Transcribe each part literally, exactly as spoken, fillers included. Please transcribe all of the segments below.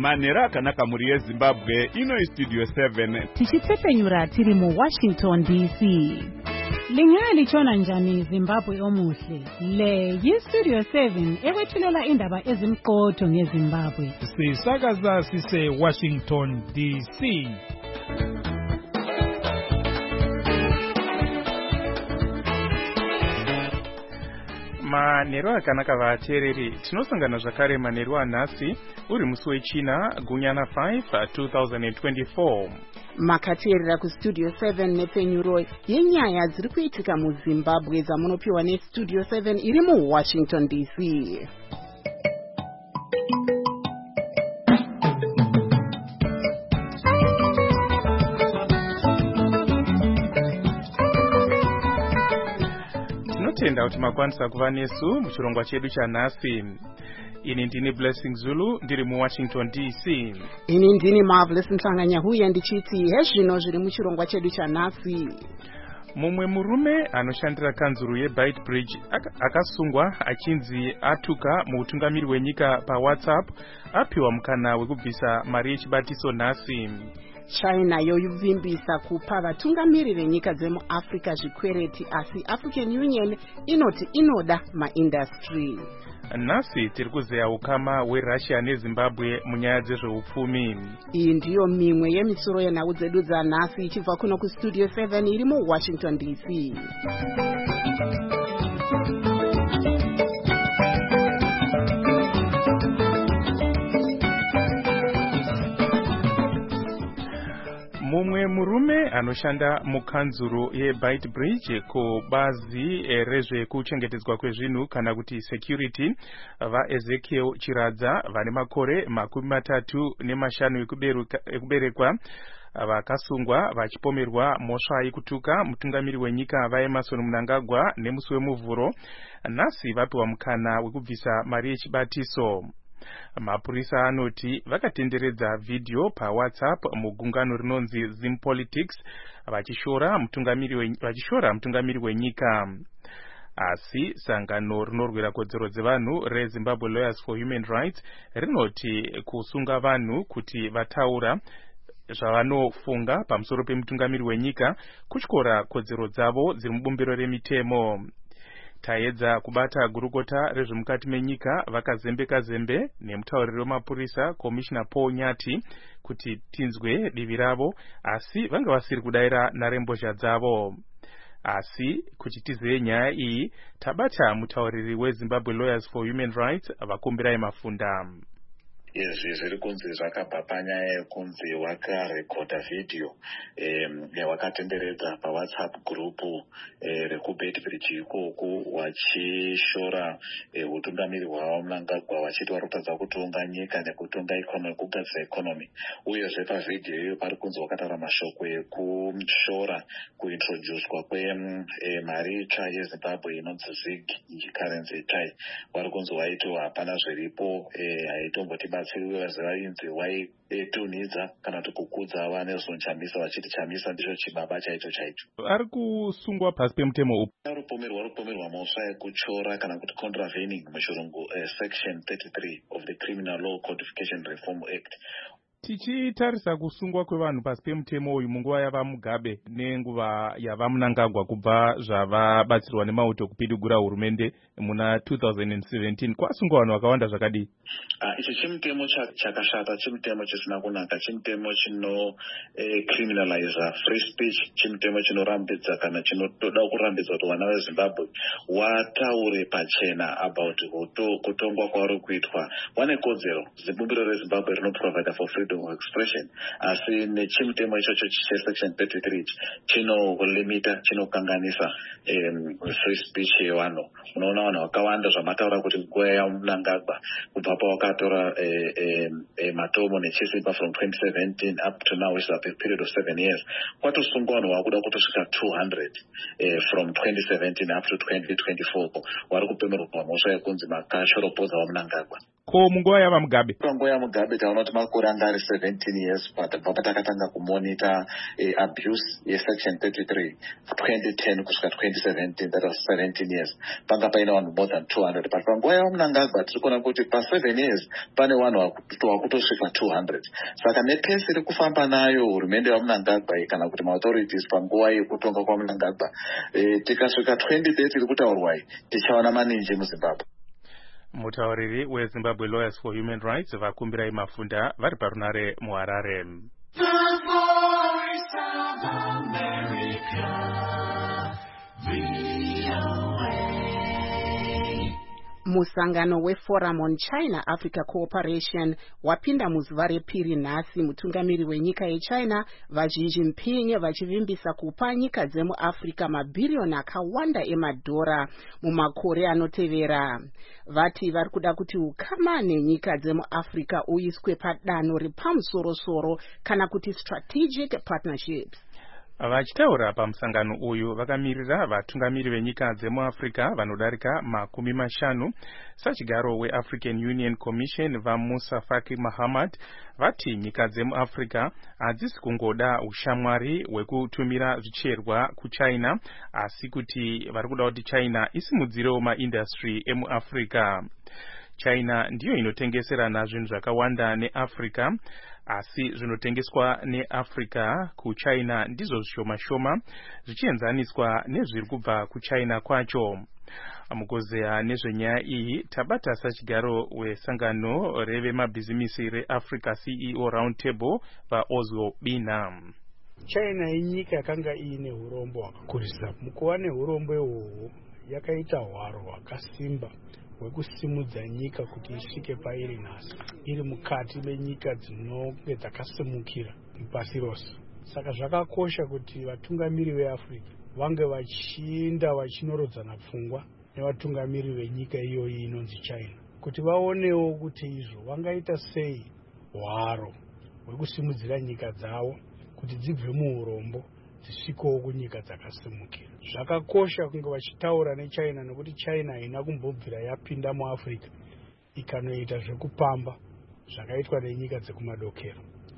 manhero akanaka muri yezimbabwe ino istudio seven tichitsepenyura tiri mu Washington D C. Lingaya lichona njani Zimbabwe omuhle. Le yistudio seven ekwethulela indaba ezimqotho ngeZimbabwe. Sisakaza sise Washington D C. Manhero akanaka vateereri tinosangana zvakare manhero anhasi uri musi wechina gunyana five two thousand twenty-four. Makateerera kustudio seven nepenyuro yenyaya dziri kuitika muZimbabwe dzamunopiwa nestudio seven iri mu Washington D C. Tinotenda kuti makwanisa kuva nesu muchirongwa chedu chanhasi. Ini ndini Blessing Zulu ndiri mu Washington D C. Ini ndini Marvelous Msanganyahuya ndichiti hezvino zviri muchirongwa chedu chanhasi. Mumwe murume anoshandira kanzuru yeBaitbridge akasungwa achinzi atuka muutungamiri wenyika paWhatsApp apiwa mukana wekubvisa mari yechibatiso nhasi. China yovimbisa kupa vatungamiri venyika dzemuAfrica zvikwereti asi African Union inoti inoda maindustry. Nhasi tiri kuzeya ukama weRussia neZimbabwe munyaya dzezveupfumi. Iyi ndiyo mimwe yemisoro yenhau dzedu dzanhasi ichibva kuno kustudio seven iri mu Washington D C. Mumwe murume anoshanda mukanzuru yeBaitbridge kubazi rezvekuchengetedzwa kwezvinhu kana kuti security vaEzekiel Chiradza vane makore makumi matatu nemashanu ekuberekwa vakasungwa vachipomerwa mhosva yekutuka mutungamiri wenyika vaEmmerson Mnangagwa nemusi wemuvhuro nhasi vapiwa mukana wekubvisa mari yechibatiso. Mapurisa anoti vakatenderedza video paWhatsApp mugungano rinonzi Zimpolitics vachishora mutungamiri vachishora mutungamiri wenyika. Asi sangano rinorwira kodzero dzevanhu reZimbabwe Lawyers for Human Rights rinoti kusunga vanhu kuti vataura zvavanofunga pamusoro pemutungamiri wenyika kutyora kodzero dzavo dziri mubumbiro remitemo. Taedza kubata gurukota rezvemukati menyika vakazembeka zembe nemutauriri wemapurisa Commissioner Paul Nyati kuti tinzwe divi ravo asi vanga vasiri kudaira narembozha dzavo. Asi kuti tizeye nyaya iyi tabata mutauriri weZimbabwe Lawyers for Human Rights vakumbirai mafunda. Izvi zviri kunzi zvakabva panyaya yekunzi wakarekodha vhidhiyo wakatenderedza paWhatsApp group rekuBaitbridge ikoko wachishora utungamiri hwavo Mnangagwa wachiti warikutadza kutonga nyika nekutonga ikonomi kugadzira ikonomi. Uyezve pavhidhiyo iyo pari kunzi wakataura mashoko ekushora kuintroducwa kwemari itsva yeZimbabwe inonzi zig currency chai. Wari kunzi waiti hapana zviripo haitomboti batsiriwe zvainzi waitunhidza kana kuti kukudza vaNelson Chamisa vachiti Chamisa ndicho chibaba chaicho chaicho. Ari kusungwa pasi pemutemo upi? Arupomerwa rupomerwa mhosva yekuchora kana kuti contravening muchirungu section thirty-three of the Criminal Law Codification Reform Act. Tichitarisa kusungwa kwevanhu pasi pemutemo uyu munguva yava Mugabe nenguva yava Mnangagwa kubva zvavabatsirwa nemauto kupidugura hurumende muna two thousand seventeen kwasungwa vanhu vakawanda zvakadii? Uh, ichi chimutemo chakashata, chimutemo chisina kunaka, chimutemo chino eh, criminalize free speech, chimutemo chinorambidza kana chinotoda kurambidza kuti vana veZimbabwe wataure pachena about kutongwa kwavari kuitwa. Vane kodzero, zibumbiro reZimbabwe rinoprovide for freedom of expression, asi nechimutemo ichocho chesection thirty-three chinolimita, chinokanganisa um, free speech yevanhu. Unoona vanhu vakawanda zvamataura kuti nguva yaMnangagwa kubva pawakatora eh, eh, eh, matomo nechisimba from twenty seventeen up to now, which is a period of seven years, kwatosungwa vanhu vakuda kutosvika two hundred eh, from twenty seventeen up to twenty twenty-four vari kupemerwa mhosva yekunzi makashoropodza vaMnangagwa. ko munguva yavaMugabe panguva yaMugabe taona kuti makore anga ari seventeen years pabva patakatanga kumonita eh, abuse yesection thirty-three twenty ten kusvika twenty seventeen, that was seventeen years. Panga paina vanhu more than two hundred, but panguva yaMnangagwa tiri kuona kuti pa seven years pane vanhu vakutosvika two hundred. Saka nepesi iri kufamba nayo hurumende yaMnangagwa kana kuti maauthorities panguva yekutonga kwaMnangagwa, eh, tikasvika twenty thirty iri kutaurwa tichaona maninji muZimbabwe. Mutauriri weZimbabwe Lawyers for Human Rights vakumbirai Mafunda vari parunare muHarare. Musangano weForum on China-Africa Cooperation wapinda muzuva repiri nhasi, mutungamiri wenyika yeChina vaXi Jinping vachivimbisa kupa nyika dzemuAfrica mabhiriyoni akawanda emadhora mumakore anotevera. Vati vari kuda kuti ukama nenyika dzemuAfrica uiswe padanho repamusoro-soro kana kuti strategic partnerships. Vachitaura pamusangano uyu vakamirira vatungamiri venyika dzemuAfrica vanodarika makumi mashanu. Sachigaro weAfrican Union Commission vaMusa Faki Mahamat vati nyika dzemuAfrica hadzisi kungoda ushamwari hwekutumira zvicherwa kuChina, asi kuti vari kuda kuti China isimudzirewo maindustry emuAfrica. China ndiyo inotengeserana zvinhu zvakawanda neAfrica, asi zvinotengeswa neAfrica kuChina ndizvo zvishoma shoma zvichienzaniswa nezviri kubva kuChina kwacho. Mukuzeya nezvenyaya iyi tabata sachigaro wesangano revemabhizimisi reAfrica C E O Roundtable vaOzwo Bina. China inyika yakanga iine hurombo hwakakurisa. Mukuva nehurombo ihwohwo yakaita hwaro hwakasimba hwekusimudza nyika kuti isvike pairi nhasi, iri mukati menyika dzinonge dzakasimukira pasi rose. Saka zvakakosha kuti vatungamiri veAfrica vange vachiinda vachinorodzana pfungwa nevatungamiri venyika iyoyi inonzi China, kuti vaonewo kuti izvo vangaita sei hwaro hwekusimudzira nyika dzavo kuti dzibve muurombo dzisvikewo kunyika dzakasimukira. Zvakakosha kunge vachitaura neChina nekuti China haina kumbobvira yapinda muAfrica ikanoita zvekupamba zvakaitwa nenyika dzekumadokero.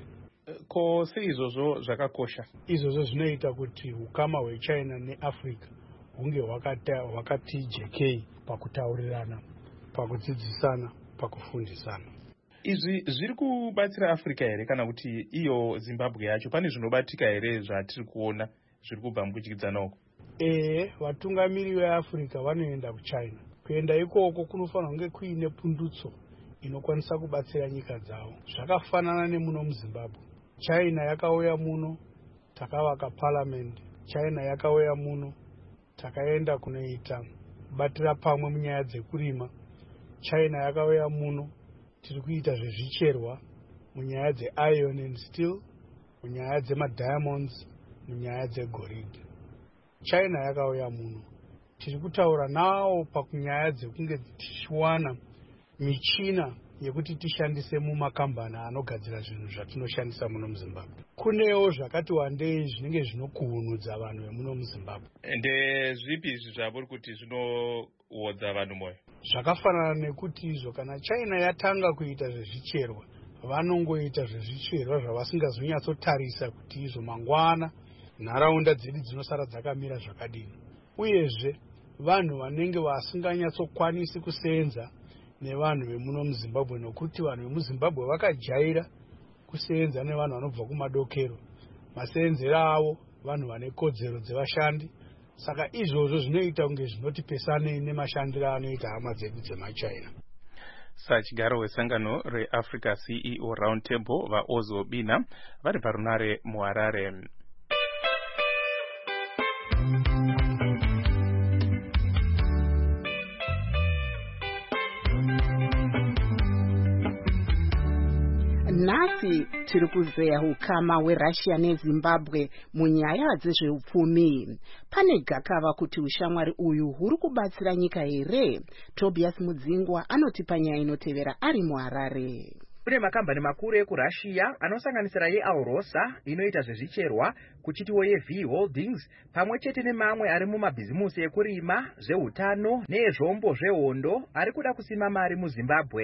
Ko seizvozvo zvakakosha? Izvozvo zvinoita kuti ukama hweChina neAfrica hunge hwakati jekei pakutaurirana, pakudzidzisana, pakufundisana. Izvi zviri kubatsira Africa here kana kuti iyo Zimbabwe yacho pane zvinobatika here zvatiri kuona zviri kubva mukudyidzana uko? Eh, vatungamiri veAfrica vanoenda kuChina. Kuenda ikoko kunofanira kunge kuine pundutso inokwanisa kubatsira nyika dzavo. Zvakafanana nemuno muZimbabwe. China yakauya muno, takavaka parliament. China yakauya muno, takaenda kunoita batira pamwe munyaya dzekurima. China yakauya muno, tiri kuita zvezvicherwa munyaya dze-iron and steel, munyaya dzema-diamonds, munyaya dzegoridhe. China yakauya muno, tiri kutaura nawo pakunyaya dzekunge tichiwana michina yekuti tishandise mumakambani anogadzira zvinhu zvatinoshandisa muno muZimbabwe. Kunewo zvakati wandei zvinenge zvinokuhunudza vanhu vemuno muZimbabwe. Ndezvipi izvi zvavuri kuti zvinohodza vanhu moyo? Zvakafanana nekuti izvo kana China yatanga kuita zvezvicherwa, vanongoita zvezvicherwa zvavasingazonyatsotarisa kuti izvo mangwana nharaunda dzedu dzinosara dzakamira zvakadini. Uyezve vanhu vanenge vasinganyatsokwanisi kusenza nevanhu vemuno muZimbabwe, nokuti vanhu vemuZimbabwe vakajaira kusenza nevanhu vanobva kumadokero. Masenzero avo vanhu vane kodzero dzevashandi. Saka izvozvo zvinoita kunge zvinotipesane nemashandiro anoita hama dzedu dzemaChina. Sachigaro wesangano reAfrica C E O Roundtable vaOzwo Bina vari parunare muHarare. Nhasi tiri kuzeya ukama weRussia neZimbabwe munyaya dzezveupfumi. Pane gakava kuti ushamwari uyu huri kubatsira nyika here? Tobias Mudzingwa anotipa nyaya inotevera ari muHarare. Kune makambani makuru ekuRussia anosanganisira yeAurosa inoita zvezvicherwa, kuchitiwo yeV Holdings pamwe chete nemamwe ari mumabhizimusi ekurima, zveutano neezvombo zvehondo ari kuda kusima mari muZimbabwe.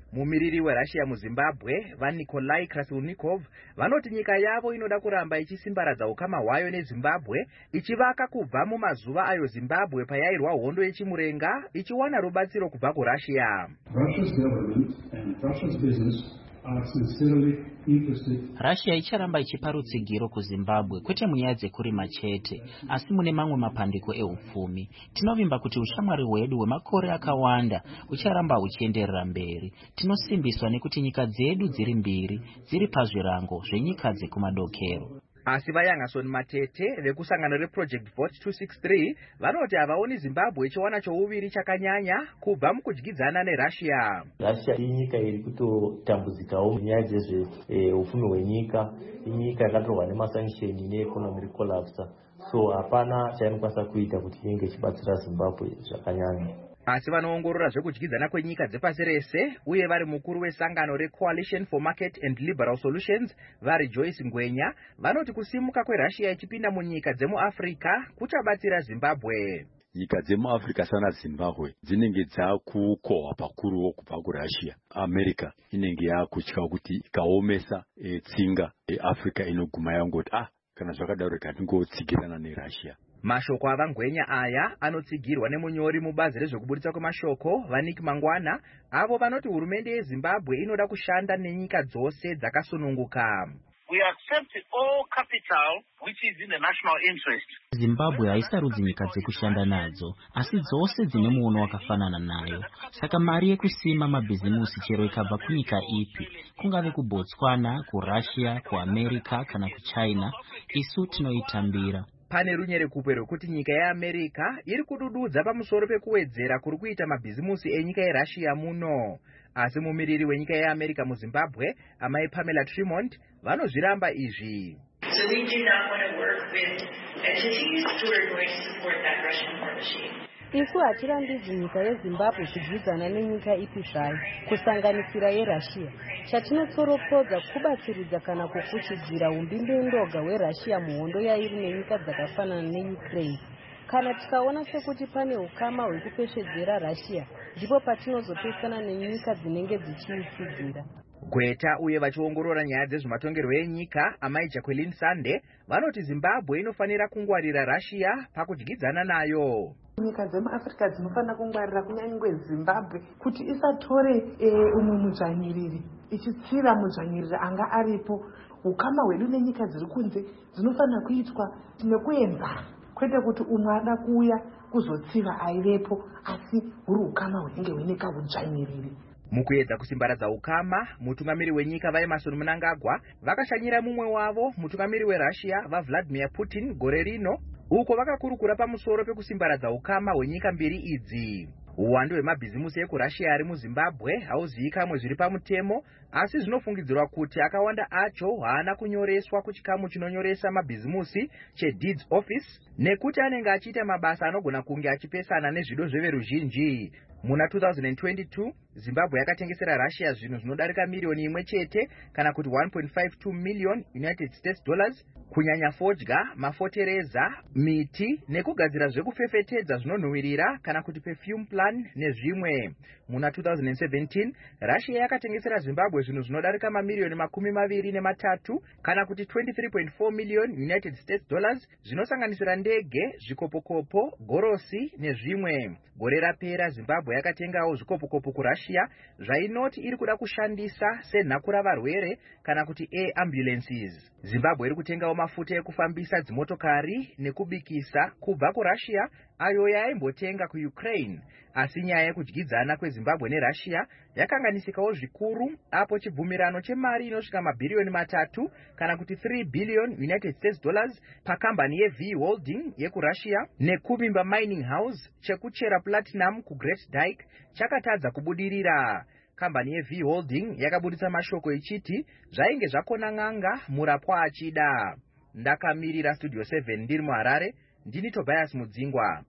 Mumiriri weRussia muZimbabwe vaNikolai Krasilnikov vanoti nyika yavo inoda kuramba ichisimbaradza ukama hwayo neZimbabwe ichivaka kubva mumazuva ayo Zimbabwe payairwa hondo yechimurenga ichiwana rubatsiro kubva kuRussia. Russia's government and Russia's business are sincerely interested. Russia icharamba ichipa rutsigiro kuZimbabwe kwete munyaya dzekurima chete asi mune mamwe mapandiko eupfumi. Tinovimba kuti ushamwari hwedu hwemakore akawanda ucharamba uchienderera mberi. Tinosimbiswa nekuti nyika dzedu dziri mbiri dziri pazvirango zvenyika dzekumadokero. Asi vaYangason Matete vekusangano reProject Vote two sixty-three vanoti havaoni Zimbabwe ichiwana chouviri chakanyanya kubva mukudyidzana neRussia. Russia inyika iri kutotambudzikawo nyaya dzezveupfumi hwenyika, inyika yakatorwa nemasanction neeconomy collapse, so hapana chainokwanisa kuita kuti inge ichibatsira Zimbabwe zvakanyanya. Asi vanoongorora zvekudyidzana kwenyika dzepasi rese uye vari mukuru wesangano reCoalition for Market and Liberal Solutions vari Joyce Ngwenya vanoti kusimuka kweRussia ichipinda munyika dzemuAfrica kuchabatsira Zimbabwe. Nyika dzemuAfrica sana Zimbabwe dzinenge dzakukohwa pakuruwo kubva kuRussia. America inenge yakutya kuti ikaomesa e, tsinga eAfrica inoguma yangoti ah kana zvakadaro katingotsigirana neRussia. Mashoko avangwenya aya anotsigirwa nemunyori mubazi rezvekubudisa kwemashoko vaNick Mangwana avo vanoti hurumende yeZimbabwe inoda kushanda nenyika dzose dzakasununguka. We accept all capital which is in the national interest. Zimbabwe haisarudzi nyika dzekushanda nadzo asi dzose dzine muono wakafanana nayo. Saka mari yekusima mabhizimusi chero ikabva kunyika ipi, kungave kuBotswana, kuRussia, kuAmerica kana kuChina, isu tinoitambira. Pane runyerekupe rwekuti nyika yeAmerica iri kudududza pamusoro pekuwedzera kuri kuita mabhizimusi enyika yeRussia muno. Asi mumiriri wenyika yeAmerica muZimbabwe, amai Pamela Tremont, vanozviramba izvi. So we do not want to work with entities who are going to support that Russian war machine. Isu hatirambidzi nyika yeZimbabwe kudyidzana nenyika ipi zvayo, kusanganisira yeRussia. Chatinotsoropodza kubatsiridza kana kufuchidzira umbimbendoga hweRussia muhondo yairi nenyika dzakafanana neUkraine. Kana tikaona sekuti pane ukama hwekupeshedzera Russia, ndipo patinozopesana nenyika dzinenge dzichiisidzira. Gweta uye vachiongorora nyaya dzezvematongerwo enyika amai Jacqueline Sande vanoti Zimbabwe inofanira kungwarira Russia pakudyidzana nayo. Nyika dzemuAfrica dzinofanira kungwarira kunyangwe Zimbabwe kuti isatore umwe mudzvanyiriri ichitsira mudzvanyiriri anga aripo. Ukama hwedu nenyika dziri kunze dzinofanira kuitwa nekuenzana, kwete kuti umwe ada kuuya kuzotsiva aivepo asi huri ukama hunenge hwine kaudzvanyiriri. Mukuedza kusimbaradza ukama, mutungamiri wenyika vaEmmerson Mnangagwa vakashanyira mumwe wavo mutungamiri weRussia vaVladimir Putin gore rino uko vakakurukura pamusoro pekusimbaradza ukama hwenyika mbiri idzi. Uwandu hwemabhizimusi ekuRussia ari muZimbabwe hauzivikamwe zviri pamutemo asi zvinofungidzirwa kuti akawanda acho haana kunyoreswa kuchikamu chinonyoresa mabhizimusi cheDeeds Office nekuti anenge achiita mabasa anogona kunge achipesana nezvido zveveruzhinji. Muna two thousand twenty-two Zimbabwe yakatengesera Russia zvinhu zvinodarika milioni imwe chete kana kuti one point five two million United States dollars kunyanya fodya, mafotereza, miti nekugadzira zvekufefetedza zvinonhuhwirira kana kuti perfume plan nezvimwe. Muna two thousand seventeen Russia yakatengesera Zimbabwe zvinhu zvinodarika mamilioni makumi maviri nematatu kana kuti twenty-three point four million United States dollars zvinosanganisira ndege, zvikopokopo, gorosi nezvimwe. Gore rapera Zimbabwe yakatengawo zvikopokopo kuRussia zvainoti iri kuda kushandisa senhakura varwere kana kuti air ambulances. Zimbabwe iri kutengawo mafuta ekufambisa dzimotokari nekubikisa kubva kuRussia ayo yaimbotenga kuUkraine. Asi nyaya yekudyidzana kweZimbabwe neRussia yakanganisikawo zvikuru apo chibvumirano chemari inosvika mabhiriyoni matatu kana kuti three billion United States dollars pakambani yeV Holding yekuRussia neKuvimba Mining House chekuchera platinum kuGreat Dyke chakatadza kubudirira. Kambani yeV Holding yakabudisa mashoko ichiti zvainge zvakona n'anga murapwa achida. Ndakamirira Studio seven ndiri muHarare, ndini Tobias Mudzingwa.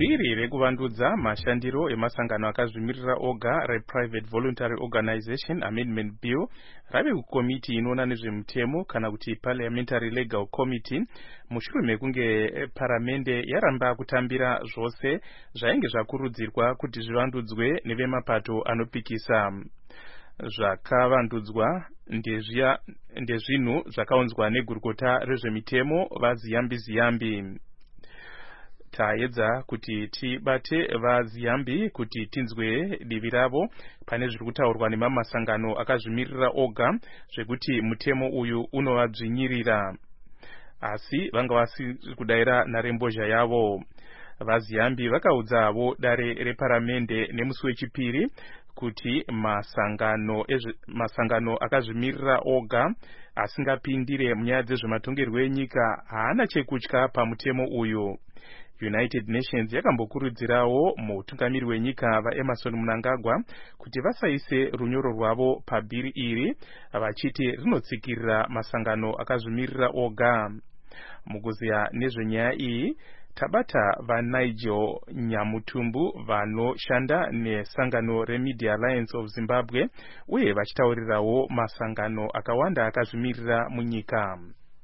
bhiri rekuvandudza mashandiro emasangano akazvimirira oga reprivate voluntary organization amendment bill rave kukomiti inoona nezvemutemo kana kuti parliamentary legal committee mushure mekunge paramende yaramba kutambira zvose zvainge zvakurudzirwa kuti zvivandudzwe nevemapato anopikisa. Zvakavandudzwa ndezvinhu zvakaunzwa negurukota rezvemitemo vaziyambi ziyambi. Taedza kuti tibate vaziyambi kuti tinzwe divi ravo pane zviri kutaurwa nemamasangano akazvimirira oga zvekuti mutemo uyu unovadzvinyirira, asi vanga vasiri kudaira nharembozha yavo. Vaziyambi vakaudzawo dare reparamende nemusi wechipiri kuti masangano ezve, masangano akazvimirira oga asingapindire munyaya dzezvematongerwo enyika haana chekutya pamutemo uyu. United Nations yakambokurudzirawo mutungamiri wenyika vaEmerson Mnangagwa kuti vasaise runyoro rwavo pabhiri iri vachiti rinotsikirira masangano akazvimirira oga. Mukuziya nezvenyaya iyi tabata vaNigel Nyamutumbu vanoshanda nesangano reMedia Alliance of Zimbabwe uye vachitaurirawo masangano akawanda akazvimirira munyika.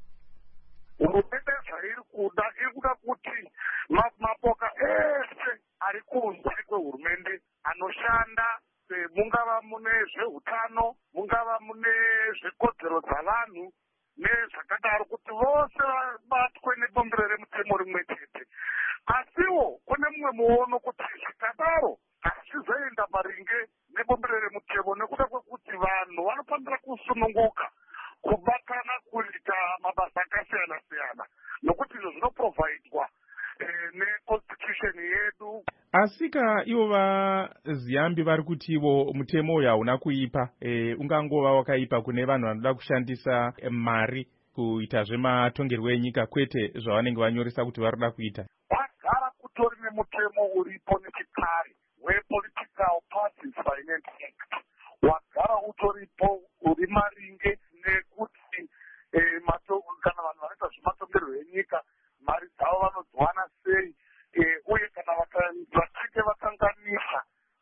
Hurumende zvairi kuda iri kuda kuti mapoka ese ari kunze kwehurumende anoshanda mungava mune zveutano, mungava mune zvekodzero dzavanhu nezvakadaro, kuti vose vabatwe nebombero remutemo rimwe chete. Asiwo kune mumwe muono kuti zvikadaro hazvizoenda maringe nebombero remutemo nekuda kwekuti vanhu vanofanira kusununguka kubatana kuita mabasa akasiyana siyana nokuti izvo zvinoprovhaidwa neconstitution yedu. Asika ivo vaziyambi vari kuti ivo mutemo uyu hauna kuipa, e, ungangova wakaipa kune vanhu vanoda kushandisa mari kuita zvematongerwo enyika kwete zvavanenge vanyoresa kuti varikuda kuita. Pagara kutori nemutemo uripo nechikare wePolitical Parties Finance Act wagara utoripo uri maringe nekuti eh, kana vanhu vanoita zvematongerwo enyika mari dzavo vanodziwana sei, eh, uye kana vachinge vakanganisa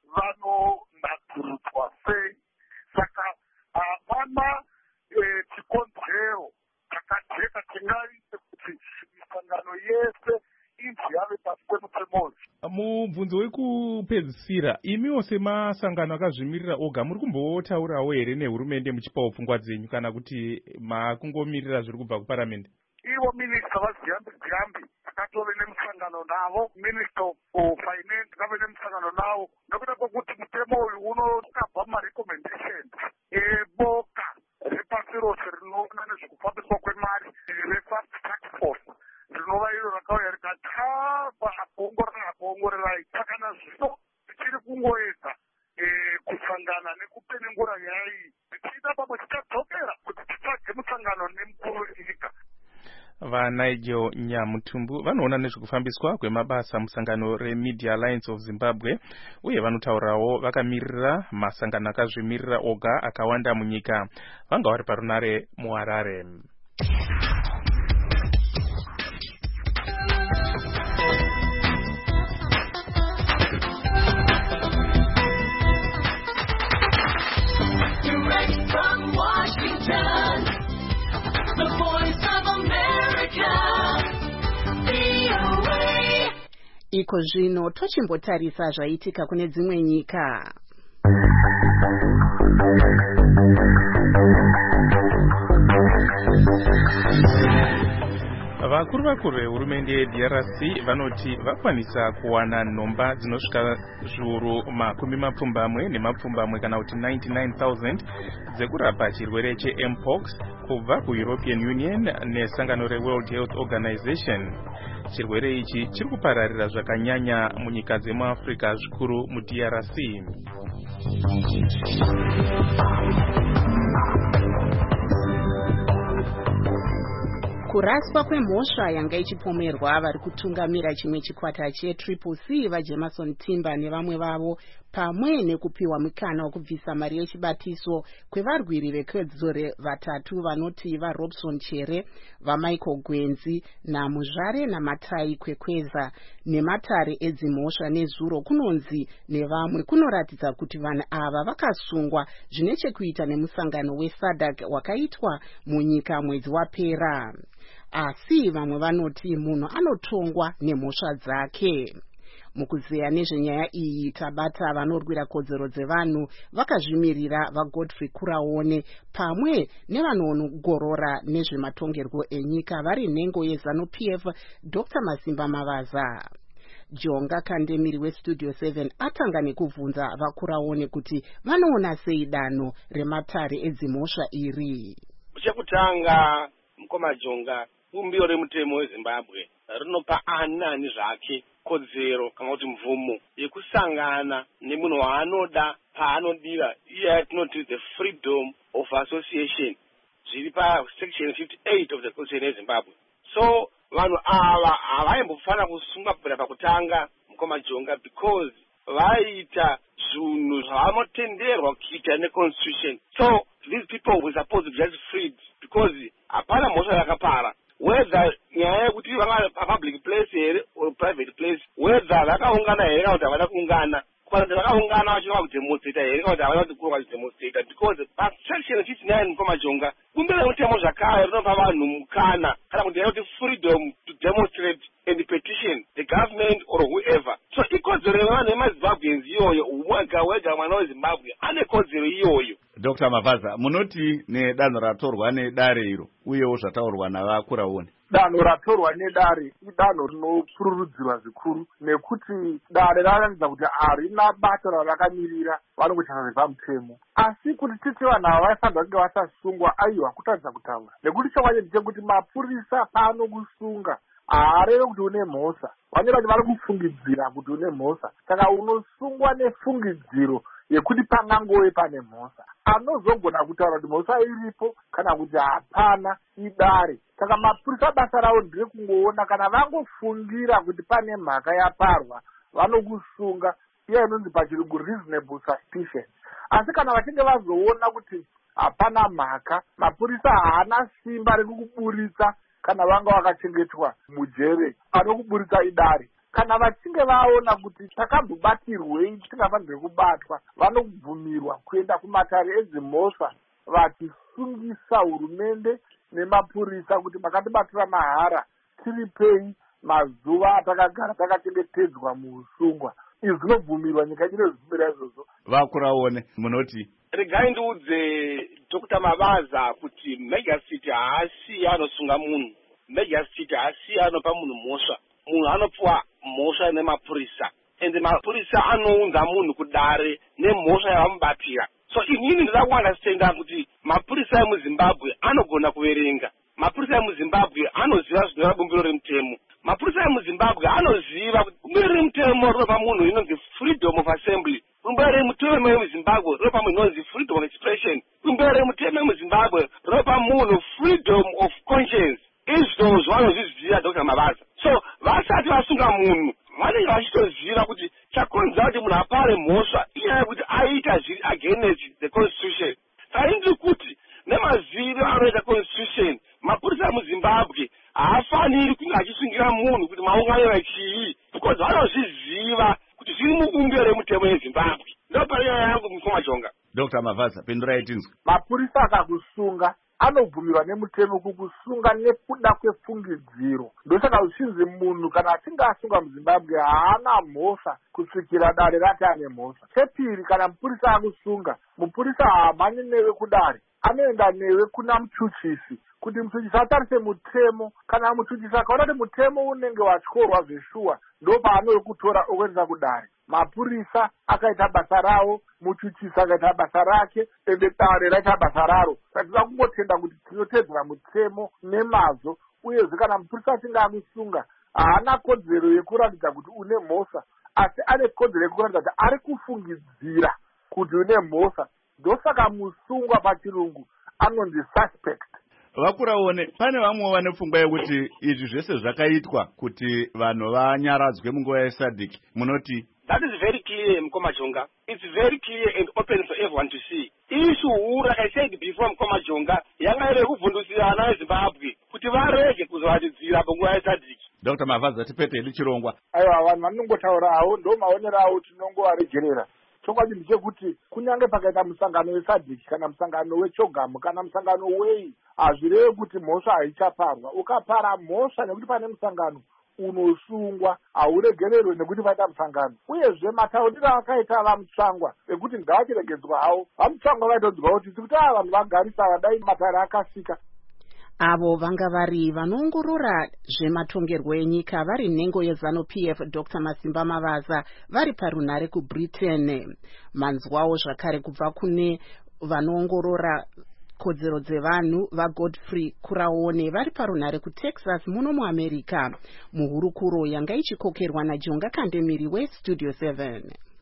vanonaturudzwa sei. Saka hapana eh, chikonzero chakajeka chingaite kuti misangano yese inzi yave pasi pemutemo. Mubvunzo wekupedzisira, imiwo semasangano akazvimirira oga muri kumbotaurawo here nehurumende muchipawo pfungwa dzenyu kana kuti makungomirira zviri kubva kuparamende? Ivo minista vaziyambi ziyambi akatove nemusangano navo, minister of finance akave nemusangano navo, nekuda kwekuti mutemo uyu unokabva marecommendations eboka repasi rose rinoona nezvekufambiswa kwemari refast tax force rinova iro rakauya rikati apa akuongorora akuongorerai. Kana zvino tichiri kungoedza kusangana nekupenengura nyaya iyi, tichida pamwe tichadzokera kuti titsvage musangano nemukuru wenyika. VaNigel Nyamutumbu vanoona nezvekufambiswa kwemabasa musangano reMedia Alliance of Zimbabwe uye vanotaurawo vakamirira masangano akazvimirira oga akawanda munyika. Vanga vari parunare muHarare. Direct from Washington, the voice of America, V O A. Iko zvino tochimbotarisa zvaitika kune dzimwe nyika. Vakuru vakuru vehurumende yeD R C vanoti vakwanisa kuwana nhomba dzinosvika zviuru makumi mapfumbamwe nemapfumbamwe kana kuti ninety-nine thousand dzekurapa chirwere cheMpox kubva kuEuropean Union nesangano reWorld Health Organization. Chirwere ichi chiri kupararira zvakanyanya munyika dzemuAfrica zvikuru muD R C. Kuraswa kwemhosva yanga ichipomerwa vari kutungamira chimwe chikwata cheTriple C vaJemerson Timber nevamwe vavo pamwe nekupiwa mukana wekubvisa mari yechibatiso kwevarwiri vekodzero vatatu vanoti vaRobson Chere, vaMichael Gwenzi naMuzvare naMatai Kwekweza, nematare edzimhosva nezuro kunonzi nevamwe kunoratidza kuti vanhu ava vakasungwa zvine chekuita nemusangano weSADC wakaitwa munyika mwedzi wapera. Asi vamwe vanoti munhu anotongwa nemhosva dzake. Mukuzeya nezvenyaya iyi tabata vanorwira kodzero dzevanhu vakazvimirira vaGodfrey Kuraone pamwe nevanogorora nezvematongerwo enyika vari nhengo yeZanu-P F Doctor Masimba Mavaza. Jonga Kandemiri weStudio seven atanga nekubvunza vaKuraone kuti vanoona sei danho rematare edzimhosva iri. Chekutanga mukoma Jonga, bumbiro remutemo weZimbabwe rinopa ani nani zvake kodzero kana kuti mvumo yekusangana nemunhu waanoda paanodira, iye yatinoti the freedom of association, zviri pasection fifty-eight of the constitution yeZimbabwe. So vanhu ava havaimbofana kusungwa kubvira pakutanga mukoma Jonga because vaita zvinhu zvavanotenderwa kuita neconstitution. So these people were supposed to be just freed because hapana mhosva yakapara, whether nyaya yekuti vanga public place here or private place, whether vakaungana here kana kuti havana kuungana, kana kuti vakaungana vachida kudemonstrata here kana kuti havana kukurwa kudemonstrata, because pasection fifty-nine mukoma Jonga bumbiro remutemo zvakare rinopa vanhu mukana kana kuti kuti freedom to demonstrate and petition the government or whoever. So ikodzero yevanhu vemaZimbabweans iyoyo, wega wega mwana weZimbabwe ane kodzero iyoyo. Doctor Mavaza, munoti nedanho ratorwa nedare iro uyewo zvataurwa navaKuraone? Danho ratorwa nedare idanho rinopururudzirwa zvikuru nekuti dare ranoratidza kuti harina basa ravakamirira vanongochana nezvamutemo. Asi kuti titi vanhu ava vaifanirwa kunge vasasungwa, aiwa kutadza kutaura, nekuti chokwadi chekuti mapurisa pano kusunga haareve kuti une mhosva, vanyora kuti vari kufungidzira kuti une mhosva. Saka unosungwa nefungidziro yekuti pangangove pane mhosva. Anozogona kutaura kuti mhosva iripo kana kuti hapana idare. Saka mapurisa basa ravo ndire kungoona kana vangofungira kuti pane mhaka yaparwa vanokusunga, iya inonzi pachirungu reasonable suspicion. Asi kana vachinge vazoona kuti hapana mhaka, mapurisa haana simba rekukuburitsa kana vanga vakachengetwa mujere anokuburitsa idare. Kana vachinge vaona kuti takambobatirwei tingafanirwe kubatwa, vanobvumirwa kuenda kumatare edzimhosva vachisungisa hurumende nemapurisa kuti makatibatira mahara, tiripei mazuva atakagara takachengetedzwa muusungwa. Izvi zvinobvumirwa, nyika ine zvibvumira izvozvo. VaKuraone, munoti? Regai ndiudze Doctor Mavaza kuti Majesty haasi anosunga munhu, Majesty haasi anopa munhu mhosva. Munhu anopiwa mhosva nemapurisa, ende mapurisa anounza munhu kudare nemhosva yavamubatira. So inini ndida kuandastenda kuti mapurisa emuZimbabwe anogona kuverenga, mapurisa emuZimbabwe anoziva zvinova bumbiro remutemo, mapurisa emuZimbabwe anoziva kuti bumbiro remutemo rinopa munhu inonzi freedom of assembly, bumbiro remutemo emuZimbabwe rinopa munhu inonzi freedom of expression, bumbiro remutemo emuZimbabwe rinopa munhu freedom of conscience. Izvo zvavanozviziva Doctor Mavaza. So vasati vasunga munhu vanenge vachitoziva kuti chakonzera kuti munhu apare mhosva inyaya kuti aita zviri against the constitution. Saindi kuti nemaziviro anoita constitution, mapurisa emuZimbabwe haafaniri kunge achisungira munhu kuti maunganira chii, because vanozviziva kuti zviri mubumbiro remutemo yeZimbabwe. Ndopari nyaya yangu mukoma Jonga. Doctor Mavaza, pendurai tinzwe. Mapurisa akakusunga anobvumirwa nemutemo kukusunga nekuda kwefungidziro. Ndosaka uchinzi munhu kana achinge asunga muZimbabwe haana mhosva kusvikira dare rati ane mhosva. Chepiri, kana mupurisa akusunga, mupurisa haamhanyi newe kudare, anoenda newe kuna muchuchisi kuti muchuchisi atarise mutemo. Kana muchuchisi akaona kuti mutemo unenge watyorwa zveshuwa, ndo paanokutora okuendesa kudare. Mapurisa akaita basa ravo, muchuchisi akaita basa rake, ende dare raita basa raro. Saka kungotenda kuti tinotedzera mutemo nemazvo, uyezve kana mupurisa achinge akusunga haana kodzero yekuratidza kuti une mhosva, asi ane kodzero yekuratidza kuti ari kufungidzira kuti une mhosva. Ndosaka musungwa pachirungu anonzi suspect. VaKuraone, pane vamwe vane pfungwa yekuti izvi zvese zvakaitwa kuti vanhu vanyaradzwe munguva yeSADC, munoti? That is very clear, Mkoma Jonga. It's very clear and open for everyone to see. Issue, like I said before, Mkoma Jonga, yanga ere kuvundusirana eZimbabwe kuti varege kuzowatidzira panguva yesadiki. Doctor Mavaza tipete lichirongwa. Aiwa vanhu vanongotaurawo ndo maonerawo tinongovaregerera. Chokwadi ndechekuti kunyange pakaita musangano wesadiki kana musangano wechogamu kana musangano wei hazvirevi kuti mhosva haichaparwa. Ukapara mhosva nekuti pane musangano unosungwa hauregererwe nekuti paita musangano. Uyezve matauriro akaita vamutsvangwa ekuti ngavachiregedzwa havo. Vamutsvangwa vaitodzwa kuti tikuti ava vanhu vagarisa vadai matare akasika. Avo vanga vari vanoongorora zvematongerwo enyika vari nhengo yeZanu-P F Doctor Masimba Mavaza vari parunhare kuBritain. Manzwawo zvakare kubva kune vanoongorora kodzero dzevanhu vaGodfrey Kuraone vari parunhare kuTexas muno muAmerica. Muhurukuro yanga ichikokerwa naJonga Kandemiri weStudio seven.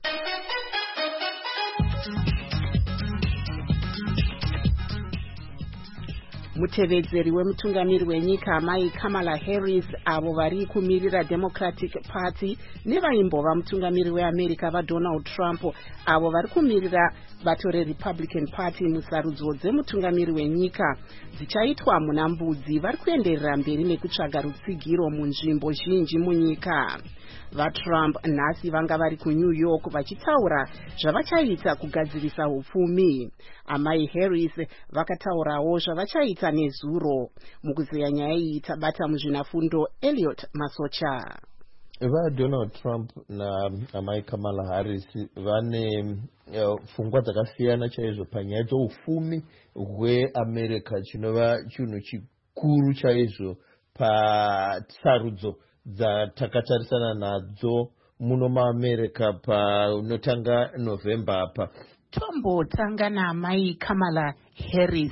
Mutevedzeri wemutungamiri wenyika Mai Kamala Harris avo vari kumirira Democratic Party nevaimbova mutungamiri weAmerica vaDonald Trump avo vari kumirira bato reRepublican Party musarudzo dzemutungamiri wenyika dzichaitwa muna Mbudzi vari kuenderera mberi nekutsvaga rutsigiro munzvimbo zhinji munyika. VaTrump nhasi vanga vari kuNew York vachitaura zvavachaita kugadzirisa upfumi. Amai Harris vakataurawo zvavachaita nezuro. Mukuzeya nyaya iyi tabata muzvinafundo Elliot Masocha. VaDonald Trump na Amai Kamala Harris vane pfungwa dzakasiyana chaizvo panyaya dzeupfumi hweAmerica chinova chinhu chikuru chaizvo pasarudzo dzatakatarisana nadzo muno muAmerica panotanga November apa. Tombotanga naMai Kamala Harris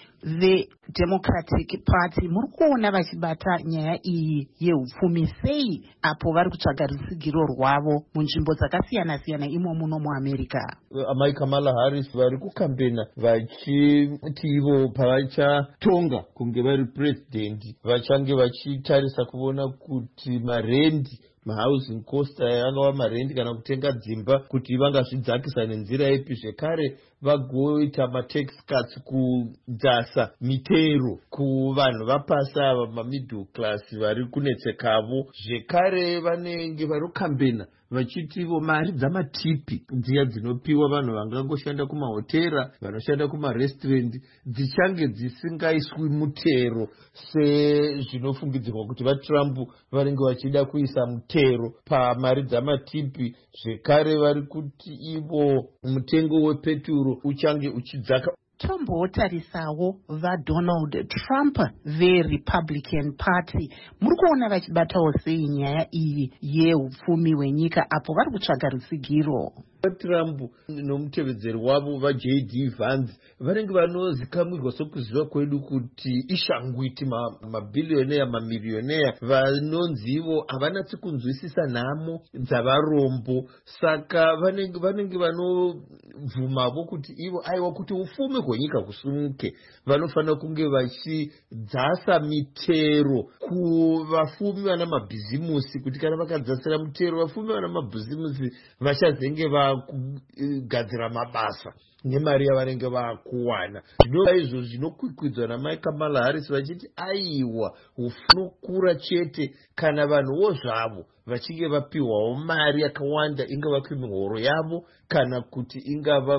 veDemocratic Party muri kuona vachibata nyaya iyi yeupfumi sei apo vari kutsvaga rutsigiro rwavo munzvimbo dzakasiyana siyana imo muno muAmerica. Amai Kamala Harris vari kukambena vachiti ivo pavachatonga kunge vari president vachange vachitarisa kuona kuti marendi mahousing cost angava marendi kana kutenga dzimba kuti vangazvidzakisa nenzira ipi. Zvekare vagoita matax cuts kudzasa mitero kuvanhu vapasi ava mamiddle class vari kunetsekavo. Zvekare vanenge vari kukambena vachitivo mari dzamatipi dziya dzinopiwa vanhu vangangoshanda kumahotera vanoshanda kumarestaurant dzichange dzisingaiswi mutero sezvinofungidzirwa kuti vaTrump vanenge vachida kuisa mutero pamari dzamatipi. Zvekare vari kuti ivo mutengo wepeturo uchange uchidzaka. Tombotarisawo vaDonald Trump veRepublican Party muri kuona vachibatawo sei nyaya iyi yeupfumi hwenyika apo vari kutsvaga rutsigiro. Trump nomutevedzeri wavo vaJ D Vance vanenge vanozikamurwa sokuziva kwedu kuti ishangwiti mabhilioneya mamirioneya vanonzi ivo havanatsi kunzwisisa nhamo dzavarombo. Saka vanenge vanenge vanovhumavo kuti ivo aiwa kuti ufumi hwenyika husumuke vanofanira kunge vachidzasa mitero kuvafumi vana mabhizimusi kuti kana vakadzasira mutero vafumi vana mabhizimusi vachazenge va kugadzira mabasa nemari yavanenge vakuwana. Zvinova izvo zvinokwikwidzwa naMai Kamala Harris vachiti aiwa ufunokura chete kana vanhuwo zvavo vachinge vapiwawo mari yakawanda ingava kumihoro yavo kana kuti ingava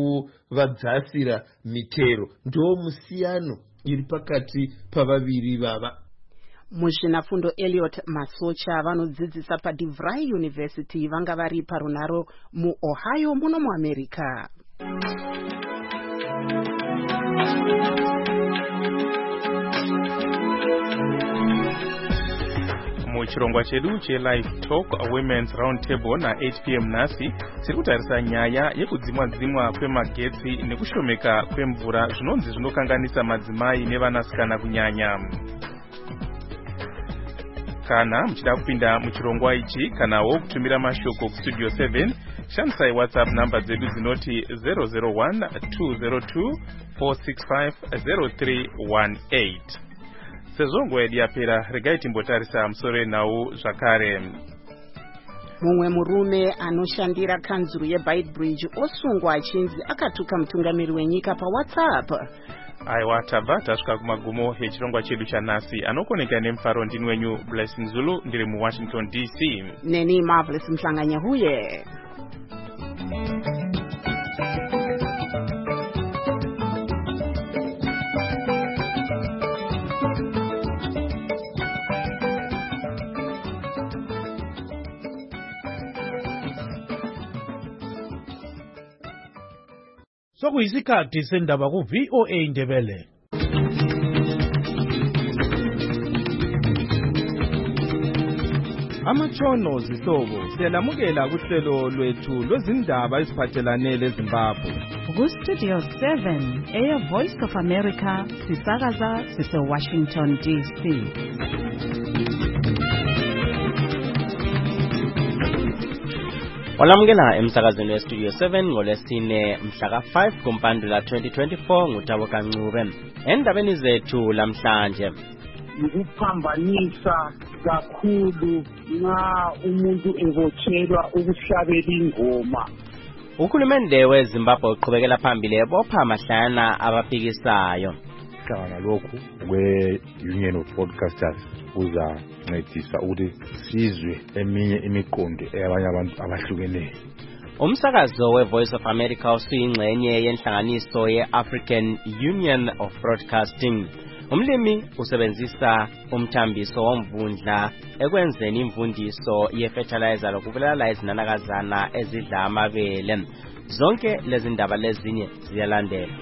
kuvadzasira mitero. Ndo musiyano iri pakati pavaviri vava. Muzvinafundo Elliot Masocha vanodzidzisa paDeVry University vanga vari parunharo muOhio muno muAmerica. Muchirongwa chedu cheLive Talk Women's Roundtable na eight p m nhasi tiri kutarisa nyaya yekudzimwa-dzimwa kwemagetsi nekushomeka kwemvura zvinonzi zvinokanganisa madzimai nevanasikana kunyanya. Kana muchida kupinda muchirongwa ichi kanawo kutumira mashoko kuStudio seven shandisai WhatsApp namba dzedu dzinoti zero zero one two zero two four six five zero three one eight. Sezvo nguva yedu yapera regai timbotarisa musoro enhau zvakare. mumwe murume anoshandira kanzuru yeBeitbridge osungwa achinzi akatuka mutungamiri wenyika paWhatsApp. aiwa tabva tasvika kumagumo echirongwa chedu chanhasi. anokoneka nemufaro ndini wenyu Blessing Zulu, ndiri muWashington D C. Neni Marvelous Mhlanganya huye. Sokuyisikhathi sendaba ku V O A Ndebele. Amatshono zihlobo siyalamukela kuhlelo lwethu lwezindaba eziphathelane leZimbabwe. Ku Studio seven eya Voice of America sisakaza sise Washington D C. Olamukela emsakazweni we Studio seven ngolesine mhla ka five kuMpandula twenty twenty-four ngutabo kancube. Endabeni zethu lamhlanje ukuphambanisa kakhulu nxa umuntu ebotshelwa ukuhlabela ingoma. Uhulumende weZimbabwe uqhubekela phambili ebopha amahlana abafikisayo. Hlangana lokhu kwe-Union of Broadcasters uzancedisa ukuthi sizwe eminye imiqondo eyabanye abantu abahlukeneyo. Umsakazo weVoice of America usuyingxenye yenhlanganiso ye-African Union of Broadcasting. Umlimi usebenzisa umthambiso womvundla ekwenzeni imvundiso ye-fertilizer lokubulala izinanakazana ezidla amabele. Zonke lezi ndaba lezinye ziyalandela.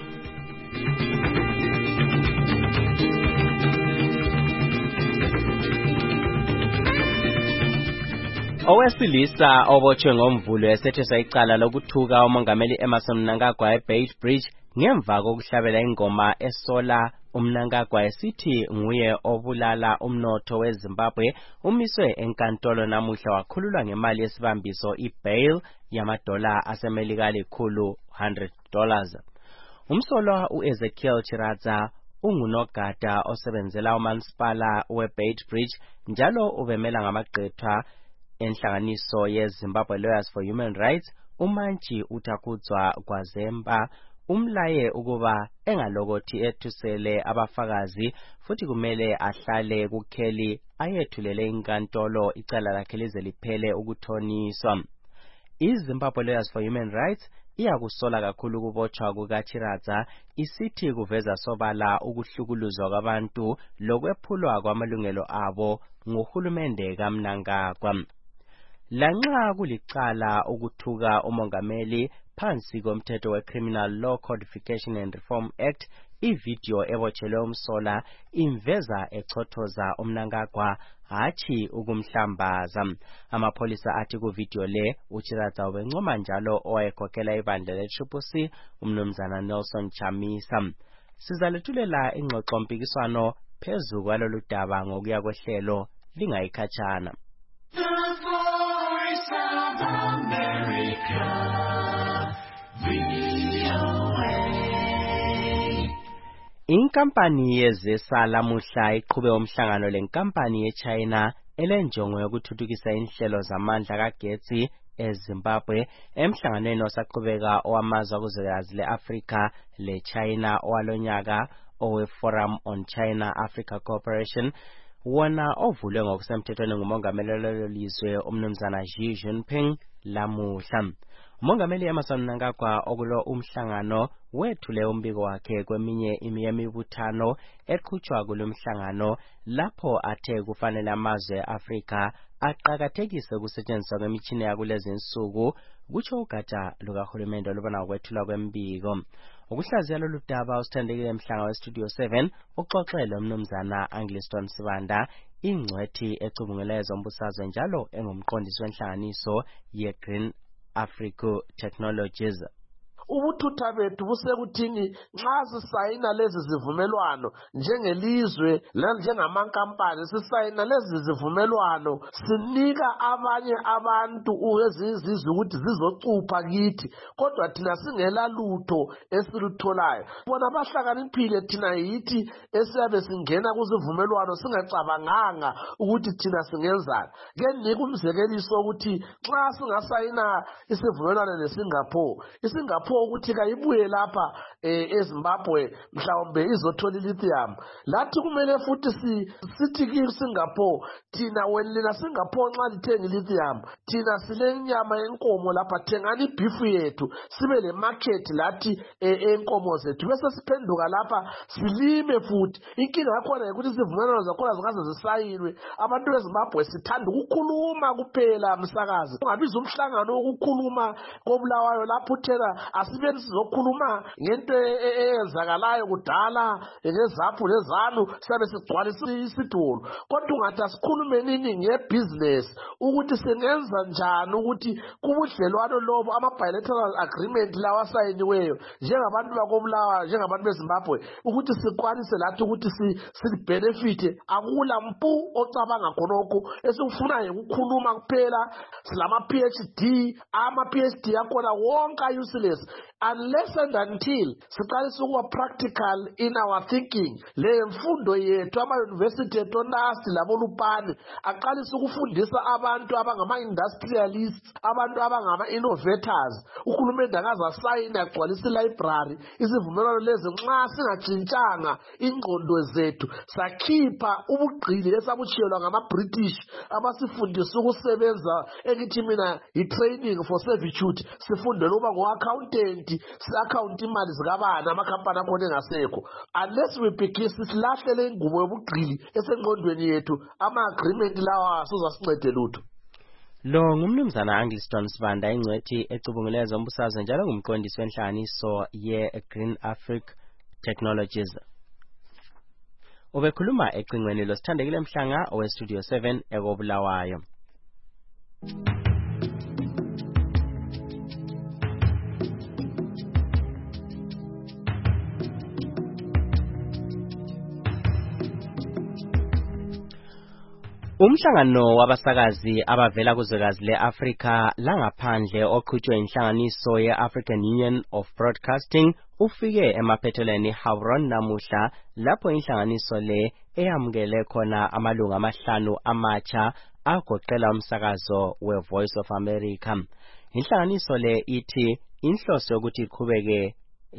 Owesilisa obotshwe ngomvulo esethesa icala lokuthuka umongameli Emmerson Mnangagwa eBeitbridge ngemva kokuhlabela ingoma esola uMnangagwa esithi nguye obulala umnotho weZimbabwe umiswe enkantolo namuhla wakhululwa ngemali yesibambiso ibail yamadola asemelika likhulu one hundred dollars. Umsolwa uEzekiel Chiradza ungunogada osebenzela umansipala weBeitbridge njalo ubemela ngamagqwetha enhlanganiso yeZimbabwe Lawyers for Human Rights. Umantshi uthakudzwa kwaZemba umlaye ukuba engalokothi ethusele abafakazi futhi kumele ahlale kukheli ayethulele inkantolo icala lakhe lize liphele ukuthoniswa. iZimbabwe Lawyers for Human Rights iyakusola kakhulu ukubotshwa kukaChiradza isithi kuveza sobala ukuhlukuluzwa kwabantu lokwephulwa kwamalungelo abo nguhulumende kaMnangagwa. Lanxa kulicala ukuthuka umongameli phansi komthetho weCriminal Law Codification and Reform Act, ivideo ebotshelwe umsola imveza echothoza uMnangagwa hathi ukumhlambaza. Amapholisa athi kuvideo le uChiradza ubencoma njalo owayekhokhela ibandla le-Triple C umnumzana Nelson Chamisa. Sizalethulela ingxoxo mpikiswano phezu kwalolu daba ngokuya kwehlelo lingayikhatshana. Inkampani yezesa lamuhla iqhube umhlangano lenkampani yeChina elenjongo yokuthuthukisa inhlelo zamandla kagetsi eZimbabwe emhlanganweni osaqhubeka owamazwe kuzwekazi le-Afrika leChina owalonyaka owe-Forum on China Africa Cooperation, wona ovulwe ngokusemthethweni ngumongameli lelizwe umnumzana Xi Jinping lamuhla. Umongameli Emmerson Mnangagwa okulo umhlangano wethule umbiko wakhe kweminye imibuthano eqhutshwa kulomhlangano lapho athe kufanele amazwe eAfrika aqhakathekise ukusetshenziswa kwemitshini yakulezi insuku kutsho ugatsha lukahulumende olubona ukwethula kwembiko. Ukuhlaziya lolu daba usithandekile emhlanga weStudio seven uxoxele umnumzana Angliston Sibanda ingcwethi ecubungela ezombusazwe njalo engumqondisi wenhlanganiso yeGreen Africa Technologies. ubuthutha bethu busekuthini nxa sisayina lezi zivumelwano njengelizwe njengamankampani sisayina lezi zivumelwano sinika abanye abantu ezizizwe ukuthi zizocupha kithi kodwa thina singela lutho esilutholayo bona bahlakaniphile thina yithi esiyabe singena kuzivumelwano singacabanganga ukuthi thina singenzani ke nika umzekeliso ukuthi nxa singasayina isivumelwano neSingapore iSingapore ukuthi kayibuye lapha eZimbabwe mhlawumbe izothola lithium lathi kumele futhi sithi kiSingapore thina wenina Singapore nxa lithenga lithium thina silenyama yenkomo lapha thengani beef yethu sibe le market lathi enkomo zethu bese siphenduka lapha silime futhi inkinga yakhona ukuthi isivumelwano zakhona zingaze zisayinwe abantu beZimbabwe sithanda ukukhuluma kuphela msakazi ungabiza umhlangano wokukhuluma koBulawayo lapho thena asibeni sizokhuluma ngento eyenzakalayo kudala ngezaphu lezanu sabe sigcwalisa isitolo kodwa ungathi asikhulume nini ngebusiness ukuthi singenza njani ukuthi kubudlelwano lobo ama bilateral agreement lawa sayiniweyo njengabantu bakoBulawayo njengabantu beZimbabwe ukuthi sikwanise lathi ukuthi sibenefit akula mpu ocabanga khonokho esifuna ukukhuluma kuphela silama PhD ama PhD yakhona wonke useless unless and until siqalisa ukuba practical in our thinking le mfundo yethu ama university etonasti labo lupane aqalisa ukufundisa abantu abangama industrialists abantu abangama innovators uhulumende akaza sign agcwalisa library isivumelwano lezi nxa singajintshanga ingqondo zethu sakhipha ubugqili esabutshiyelwa ngama British abasifundisa ukusebenza engithi mina i training for servitude sifundela ukuba ngo accountant si-account imali zikabana amakhampani akhona engasekho unless we begin silahlele ingubo yobugqili esengqondweni yethu ama-agreement lawa asozasincede lutho. Lo ngumnumzana Angliston Sibanda ingcwethi ecubunguleza umbusazwe njalo ngumqondisi wenhlanganiso ye-Green Africa Technologies. Ubekhuluma ecingweni losithandekile mhlanga owe-Studio seven ekoBulawayo. Umhlangano wabasakazi abavela kuzwekazi le-Afrika langaphandle oqhutshwe inhlanganiso ye-African Union of Broadcasting ufike emaphethelweni eHebron namuhla lapho inhlanganiso le eyamukele khona amalungu amahlanu amatsha agoqela umsakazo we-Voice of America. Inhlanganiso le ithi inhloso yokuthi iqhubeke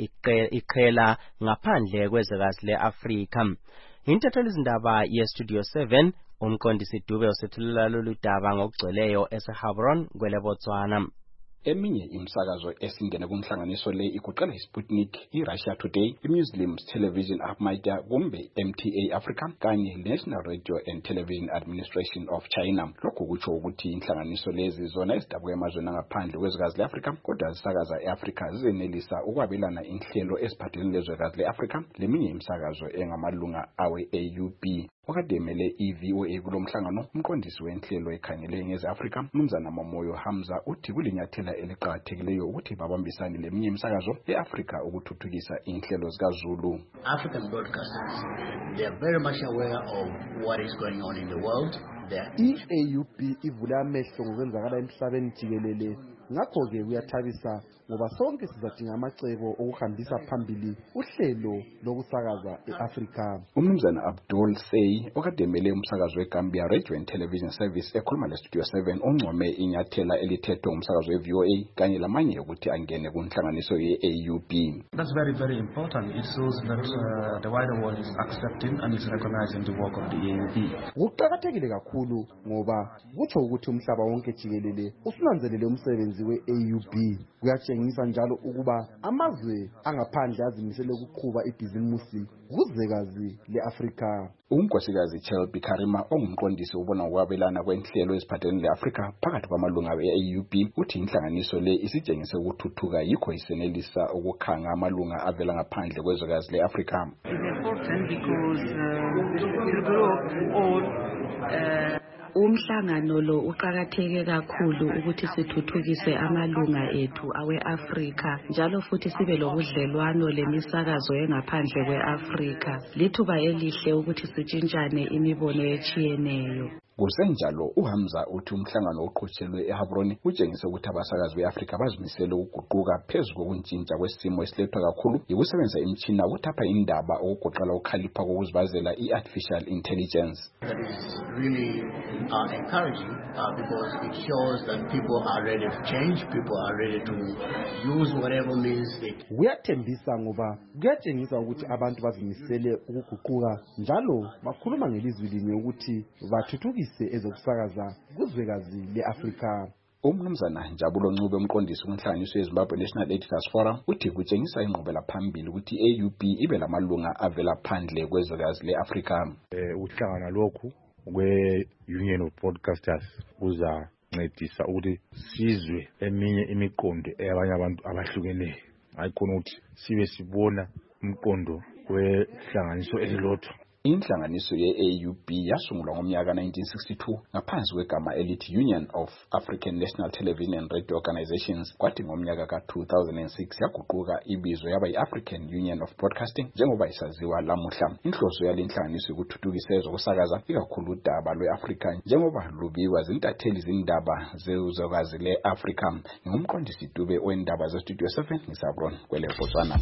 iqhela ngaphandle kwezwekazi le-Afrika. Intatheli izindaba ye-Studio seven umqondisi Dube usethulela lolu daba ngokugcweleyo eseHebron kweleBotswana. Eminye imsakazo esingene kumhlanganiso le ikuqala iSputnik, iRussia Today, iMuslims Television Ahmadiyya kumbe M T A Africa kanye National Radio and Television Administration of China. Lokhu kutsho ukuthi inhlanganiso lezi zona ezidabuka emazweni angaphandle kwezwekazi le-Afrika kodwa zisakaza e-Afrika zizenelisa ukwabelana inhlelo eziphathelene lezwekazi le-Afrika leminye imsakazo engamalunga awe-A U B. Wakademele i-V O A kulomhlangano umqondisi wenhlelo ekhangele ngeze-Afrika Mnumzana Mamoyo Hamza uthi kulinyathela eliqhakathekileyo ukuthi babambisane leminye imsakazo e-Afrika ukuthuthukisa inhlelo zikaZulu. African broadcasters, they are very much aware of what is going on in the world. I-A U B ivule amehlo ngokwenzakala emhlabeni jikelele ngakho-ke kuyathabisa ngoba sonke sizadinga amacebo okuhambisa phambili uhlelo lokusakaza e-Afrika. Umnumzana Abdul Say okademele umsakazo weGambia Radio and Television Service ekhuluma leStudio seven oncome inyathela elithethwe ngumsakazo we-V O A kanye lamanye ukuthi angene kunhlanganiso ye-A U B. That's very very important. It shows that uh, the wider world is accepting and is recognizing the work of the A U B. Kuqakathekile kakhulu ngoba kutsho ukuthi umhlaba wonke jikelele usunanzelele umsebenzi we-A U B. Kuyatshengisa njalo ukuba amazwe angaphandle azimisele ukuqhuba ibhizimusi kuzwekazi le-Afrika. Umnkosikazi Chelby Karima ongumqondisi ubona ukwabelana kwenhlelo eziphathelene le-Afrika phakathi kwamalunga we-A U B uthi inhlanganiso le isitshengise ukuthuthuka yikho isenelisa ukukhanga amalunga avela ngaphandle kwezwekazi le-Afrika. It's important because uh, the group all uh, Umhlangano lo uqakatheke kakhulu ukuthi sithuthukise amalunga ethu awe-Afrika njalo futhi sibe lobudlelwano lemisakazo engaphandle kwe-Afrika. Lithuba elihle ukuthi sitshintshane imibono etshiyeneyo. Kusenjalo uHamza uthi umhlangano oqhutshelwe eHabroni utshengisa ukuthi abasakazi beAfrika bazimisele ukuguquka phezu kokuntshintsha kwesimo esilethwa kakhulu yikusebenzisa imitshina ukuthapha indaba okugoqela ukukhalipha kokuzibazela i-artificial intelligence. That is really uh, encouraging uh, because it shows that people are ready to change, people are ready to use whatever means they can. Kuyathembisa ngoba kuyatshengisa ukuthi abantu bazimisele ukuguquka njalo bakhuluma ngelizwi linye ukuthi bathuthuke ezokusakaza kuzwekazi le-Afrika. Umnumzana Njabulo Ncube umqondisi kunhlanganiso yeZimbabwe National Editors Forum uthi kutshengisa inqubela phambili ukuthi i-A U B ibe lamalunga avela phandle kwezwekazi le-Afrika. Eh uhlangana lokhu kwe-Union of Broadcasters kuzancedisa ukuthi sizwe eminye imiqondo eyabanye abantu abahlukeneyo. Ayikhona ukuthi sibe sibona umqondo wehlanganiso elilodwa. Inhlanganiso ye-A U B yasungulwa ngomnyaka nineteen sixty-two ngaphansi kwegama elithi Union of African National Television and Radio Organizations. Kwathi ngomnyaka ka two thousand six yaguquka ibizo yaba yi-African Union of Broadcasting njengoba isaziwa lamuhla. Inhloso yalenhlanganiso ukuthuthukisa ezokusakaza ikakhulu udaba lwe-Afrika njengoba lubiwa zintatheli zindaba zezwekazi le-Afrika. Ngumqondisi Dube wendaba ze-Studio seven ngisabron kwele Botswana.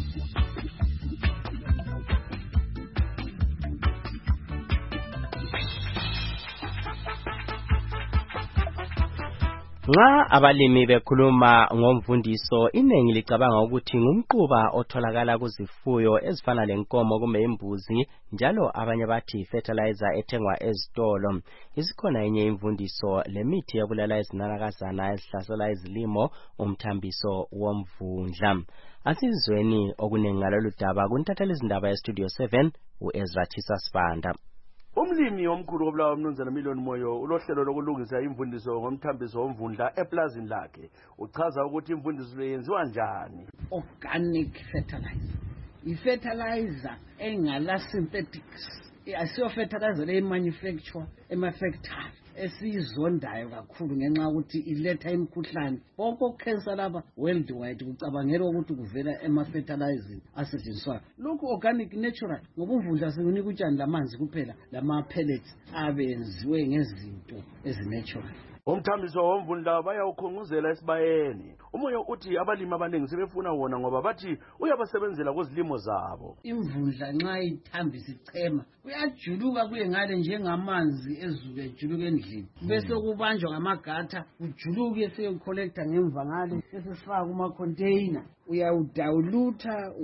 Nga abalimi bekhuluma ngomvundiso iningi licabanga ukuthi ngumquba otholakala kuzifuyo ezifana lenkomo kumbe imbuzi njalo abanye bathi fertilizer ethengwa ezitolo. Isikhona enye imvundiso lemithi yokubulala izinanakazana ezihlasela izilimo umthambiso womvundla. Asizweni okuningi ngalolu daba kuntathela izindaba ye-Studio seven uEzra Tisa Sibanda. Umlimi omkhulu obulawa umnumzana Million Moyo ulohlelo lokulungisa imvundiso ngomthambiso womvundla eplazini lakhe. Uchaza ukuthi imvundiso le yenziwa njani. Organic fertilizer. I-fertilizer engala synthetics. Asiyo fertilizer le manufacture ema-factory esizondayo kakhulu ngenxa ukuthi iletha imikhuhlane. Bonke cancer laba worldwide kucabangela ukuthi kuvela ema-fertilizing asetshenziswayo. Lokhu organic natural ngoba umvundla sekunika utshani lamanzi kuphela lama pellets abenziwe ngezinto ezinatural. Umthambiso womvundla bayawukhongozela esibayeni. Umoyo uthi abalimi abaningi sebefuna wona ngoba bathi uyabasebenzela kuzilimo zabo. Imvundla nxa ithambisa ichema kuyajuluka kuye ngale njengamanzi ezuke ejuluka endlini. Bese kubanjwa ngamagata kujuluke seyocollector ngemva ngale sesifaka kuma container. Uyawudilutha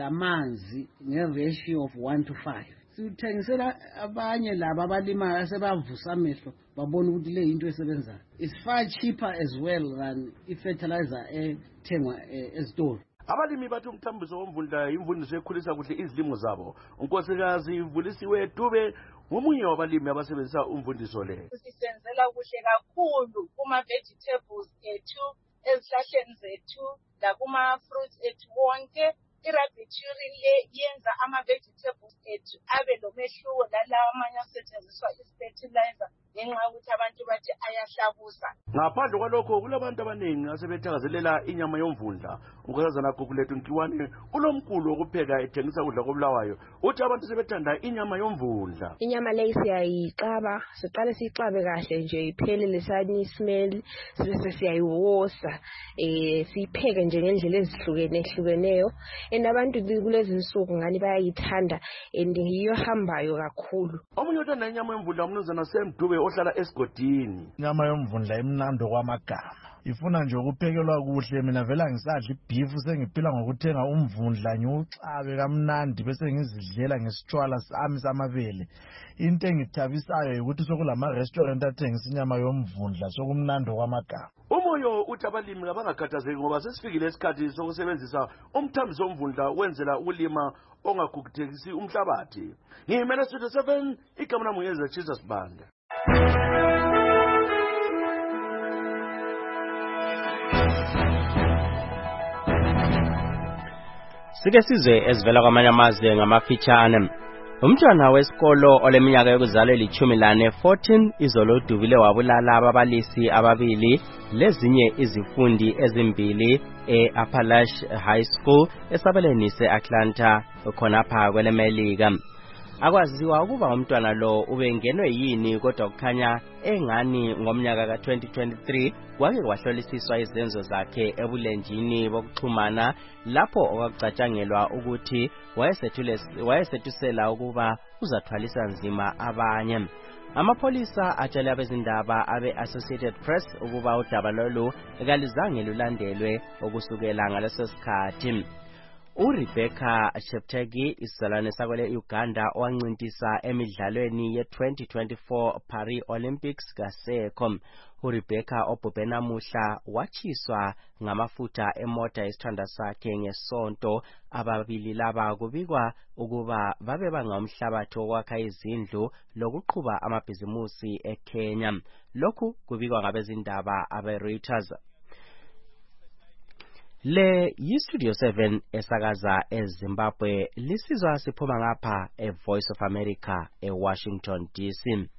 lamanzi nge-ratio of one to five. Sithengisela abanye laba abalimayo asebavusa amehlo babona ukuthi le into esebenzayo. It's far cheaper as well than i-fertilizer ethengwa ezitolo. Abalimi bathi umthambiso womvundla imvundiso ekhulisa kuhle izilimo zabo. Unkosikazi Ivulisiwe Dube ngomunye wabalimi abasebenzisa umvundiso le. Sisenzela kuhle kakhulu kuma vegetables ethu, ezihlahleni zethu, lakuma fruits ethu wonke. I-Rabbituri le yenza ama-vegetables ethu abe lomehluko nalawa amanye asetshenziswa is-fertilizer ngenxa yokuthi abantu bathi ayahlabusa. Ngaphandle kwalokho kulabantu abaningi asebethakazelela inyama yomvundla. Unkosazana Gugulethu Nkiwane ulomkhulu wokupheka ethengisa ukudla kobulawayo uthi abantu sebethanda inyama yomvundla. Inyama le siyayixaba, siqale siyixabe kahle nje iphelele sani smell sibese siyayiwosa eh siyipheke nje ngendlela ezihlukene ehlukeneyo. Enabantu kulezi insuku ngani bayayithanda endiyiyo hambayo kakhulu. Omunye uthanda inyama yomvundla umnumzana Semdube ohlala esigodini. Inyama yomvundla imnando kwamagama. Ifuna nje ukuphekelwa kuhle mina vela ngisadla ibeef sengiphila ngokuthenga umvundla ngiuxabe kamnandi bese ngizidlela ngesitshwala sami samabele. Into engithabisayo ukuthi sokulama restaurant athengisa inyama yomvundla sokumnando kwamagama. Umoyo uthi abalimi abangakhathazeki ngoba sesifikile isikhathi sokusebenzisa umthambiso womvundla wenzela ukulima ongaguguthekisi umhlabathi. Ngimele Studio seven igama lami uEzra Tisa Sibanda. Sike sizwe ezivela kwamanye amazwe ngamafitshane. Umntwana wesikolo oleminyaka yokuzalwa elithumi lane fourteen izolo udubile wabulala ababalisi ababili lezinye izifundi ezimbili e-Appalachian High School esabelweni se-Atlanta khonapha kwelemelika. Akwaziwa ukuba umntwana lo ubengenwe yini kodwa kukhanya engani ngomnyaka ka twenty twenty-three kwake kwahlolisiswa izenzo zakhe ebulenjini bokuxhumana lapho okwakucatshangelwa ukuthi wayesethulela ukuba uzathwalisa nzima abanye. Amapholisa atshele abezindaba abe-Associated Press ukuba udaba lolu kalizange lulandelwe ukusukela ngaleso sikhathi. uRebecca Cheptegei isizalwane sakwele Uganda owancintisa emidlalweni ye twenty twenty-four Paris Olympics kasekho. uRebecca obhubhe namuhla watshiswa ngamafutha emota esithanda sakhe ngesonto. Ababili laba kubikwa ukuba babe bangumhlabathi wokwakha izindlu lokuqhuba amabhizimusi eKenya. Lokhu kubikwa ngabezindaba abe-Reuters. Le yi-Studio seven esakaza eZimbabwe lisizwa siphuma ngapha e-Voice of America e-Washington D C.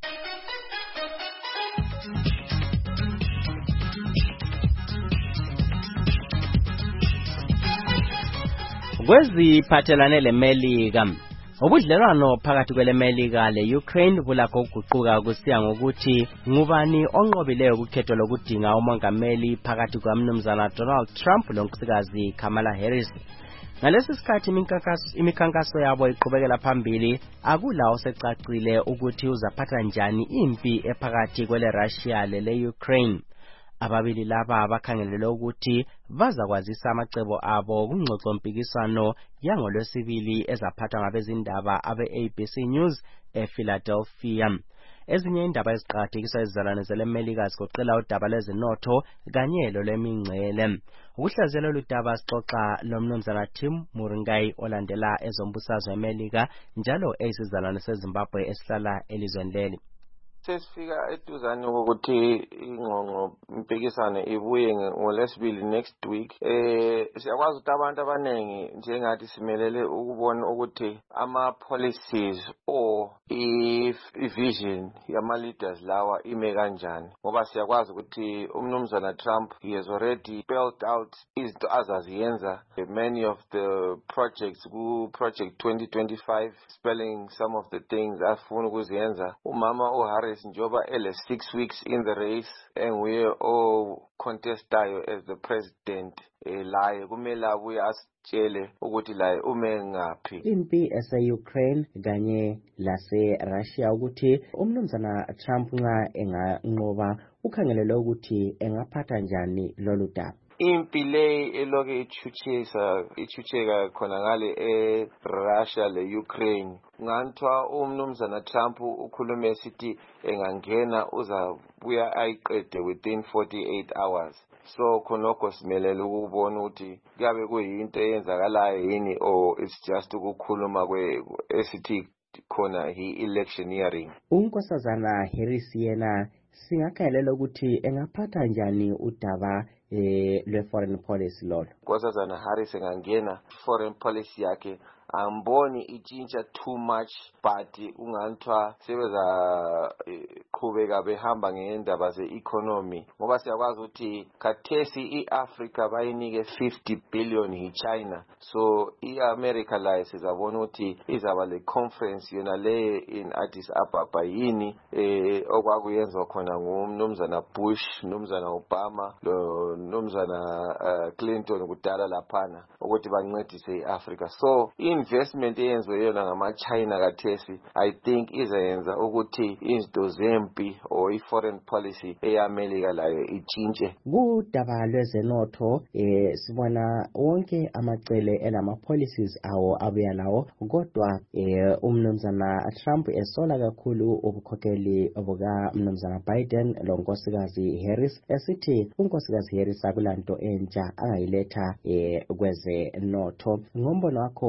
Kweziphathelane leMelika, ubudlelwano phakathi kwelemelika le-Ukraine bulakho ukuguquka kusiya ngokuthi ngubani onqobileyo ukhetho lokudinga umongameli phakathi kwaMnumzana Donald Trump lonkosikazi Kamala Harris. Ngalesi sikhathi imikhankaso yabo iqhubekela phambili, akula osecacile ukuthi uzaphatha njani impi ephakathi kwele Russia lele Ukraine. Ababili laba bakhangelele ukuthi bazakwazisa amacebo abo kungxoxo mpikiswano yangolwesibili ezaphathwa ngabezindaba abe-A B C News ePhiladelphia. Ezinye indaba eziqakathekiswa izizalwane zelemelika zigoqela udaba lwezinotho kanye lolwemingcele. Ukuhlaziyela oludaba sixoxa lomnumzana Tim Muringai olandela ezombusazwe eMelika njalo eyisizalwane seZimbabwe esihlala elizweni leli. Sesifika eduzane ukuthi ingqongqo impikisane ibuye ngolesibili next week. Eh siyakwazi ukuthi abantu abanengi njengathi simelele ukubona ukuthi ama policies or if vision yama leaders lawa ime kanjani, ngoba siyakwazi ukuthi umnumzana Trump he has already spelled out izinto azaziyenza. Many of the projects ku project twenty twenty-five spelling some of the things afuna ukuziyenza. Umama uHarris njoba ele six weeks in the race and we are all contestayo as the president. Eh laye kumele abuye asitshele ukuthi laye ume ngaphi. Impi ese-Ukraine kanye lase-Russia ukuthi umnumzana Trump nxa enganqoba ukhangelele ukuthi engaphatha njani lolu daba. Impi le eloke ichuchisa ichucheka khona ngale eRussia le-Ukraine ngantwa umnumzana Trump ukhulume esithi engangena uzabuya ayiqede within forty-eight hours. So khonokho simelele ukubona ukuthi kuyabe kuyinto eyenzakalayo yini or it's just ukukhuluma kwe esithi khona i-electioneering. Unkosazana Harris yena singakhalela ukuthi engaphatha njani udaba eh le foreign policy lolo. Nkosazana Harris engangena foreign policy yakhe amboni ichinja too much, but ungantwa sebeza qhubeka behamba ngendaba ze-economy ngoba siyakwazi ukuthi khathesi i-Africa bayinike fifty billion hi-China. So i-America layo sizabona ukuthi izaba le conference yona le in Addis Ababa yini eh okwakuyenza khona ngumnumzana Bush, umnumzana Obama lo umnumzana uh, Clinton kudala laphana ukuthi bancedise i-Africa. So investment eyenziwe yona ngama-China kathesi I think izayenza ukuthi izinto zempi or i-foreign policy eyamelika layo itshintshe. Kudaba lwezenotho eh sibona wonke amacele enama-policies awo abuya lawo, kodwa eh umnumzana Trump esola kakhulu ubukhokheli obuka umnumzana Biden lo nkosikazi Harris esithi unkosikazi Harris akulanto entsha angayiletha eh kweze notho. Ngombono wakho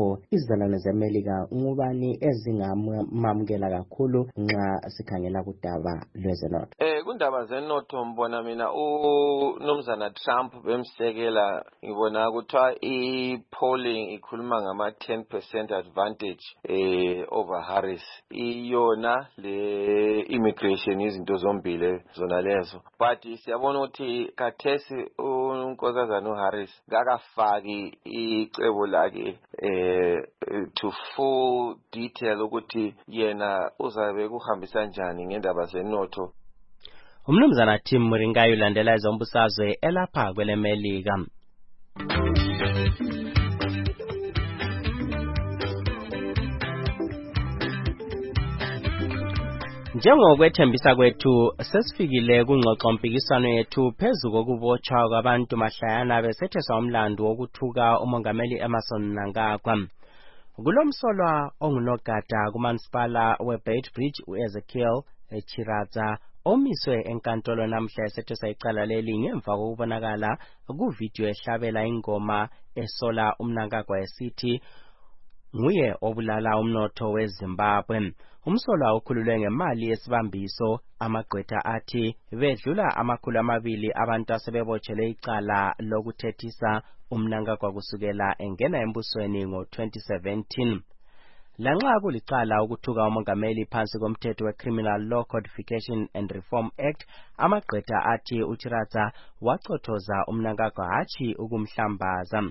izizalwane zeMelika ngubani ezingamamukela kakhulu nxa sikhangela kudaba lwezenotho? Eh kundaba zenotho mbona mina uNomzana Trump bemsekela ngibona kuthiwa i-polling ikhuluma ngama ten percent advantage eh over Harris. Iyona le immigration izinto zombili zona lezo. But siyabona ukuthi kathesi uNkosazana uHarris kakafaki icebo lakhe eh to full detail ukuthi yena uzabe kuhambisa njani ngendaba zenotho. Umnumzana Tim Muringayo ulandela izombusazwe elapha kweleMelika. Njengokwethembisa kwethu sesifikile kungxoxo mpikiswano yethu phezu kokubotshwa kwabantu mahlayana besetheswa umlando wokuthuka umongameli Emmerson Mnangagwa. Kulomsolwa ongunogada kumansipala weBeitbridge uEzekiel Chiraza omiswe enkantolo namhla esetheswa icala leli ngemva kokubonakala kuvideo ehlabela ingoma esola uMnangagwa esithi nguye obulala umnotho weZimbabwe. Umsolwa ukhululwe ngemali yesibambiso. Amagqwetha athi bedlula amakhulu amabili abantu asebebotshele icala lokuthethisa uMnangagwa kusukela engena embusweni ngo twenty seventeen. Lanxa kulicala ukuthuka umongameli phansi komthetho weCriminal Law Codification and Reform Act, amagqwetha athi uChiraza wachothoza uMnangagwa hatshi ukumhlambaza.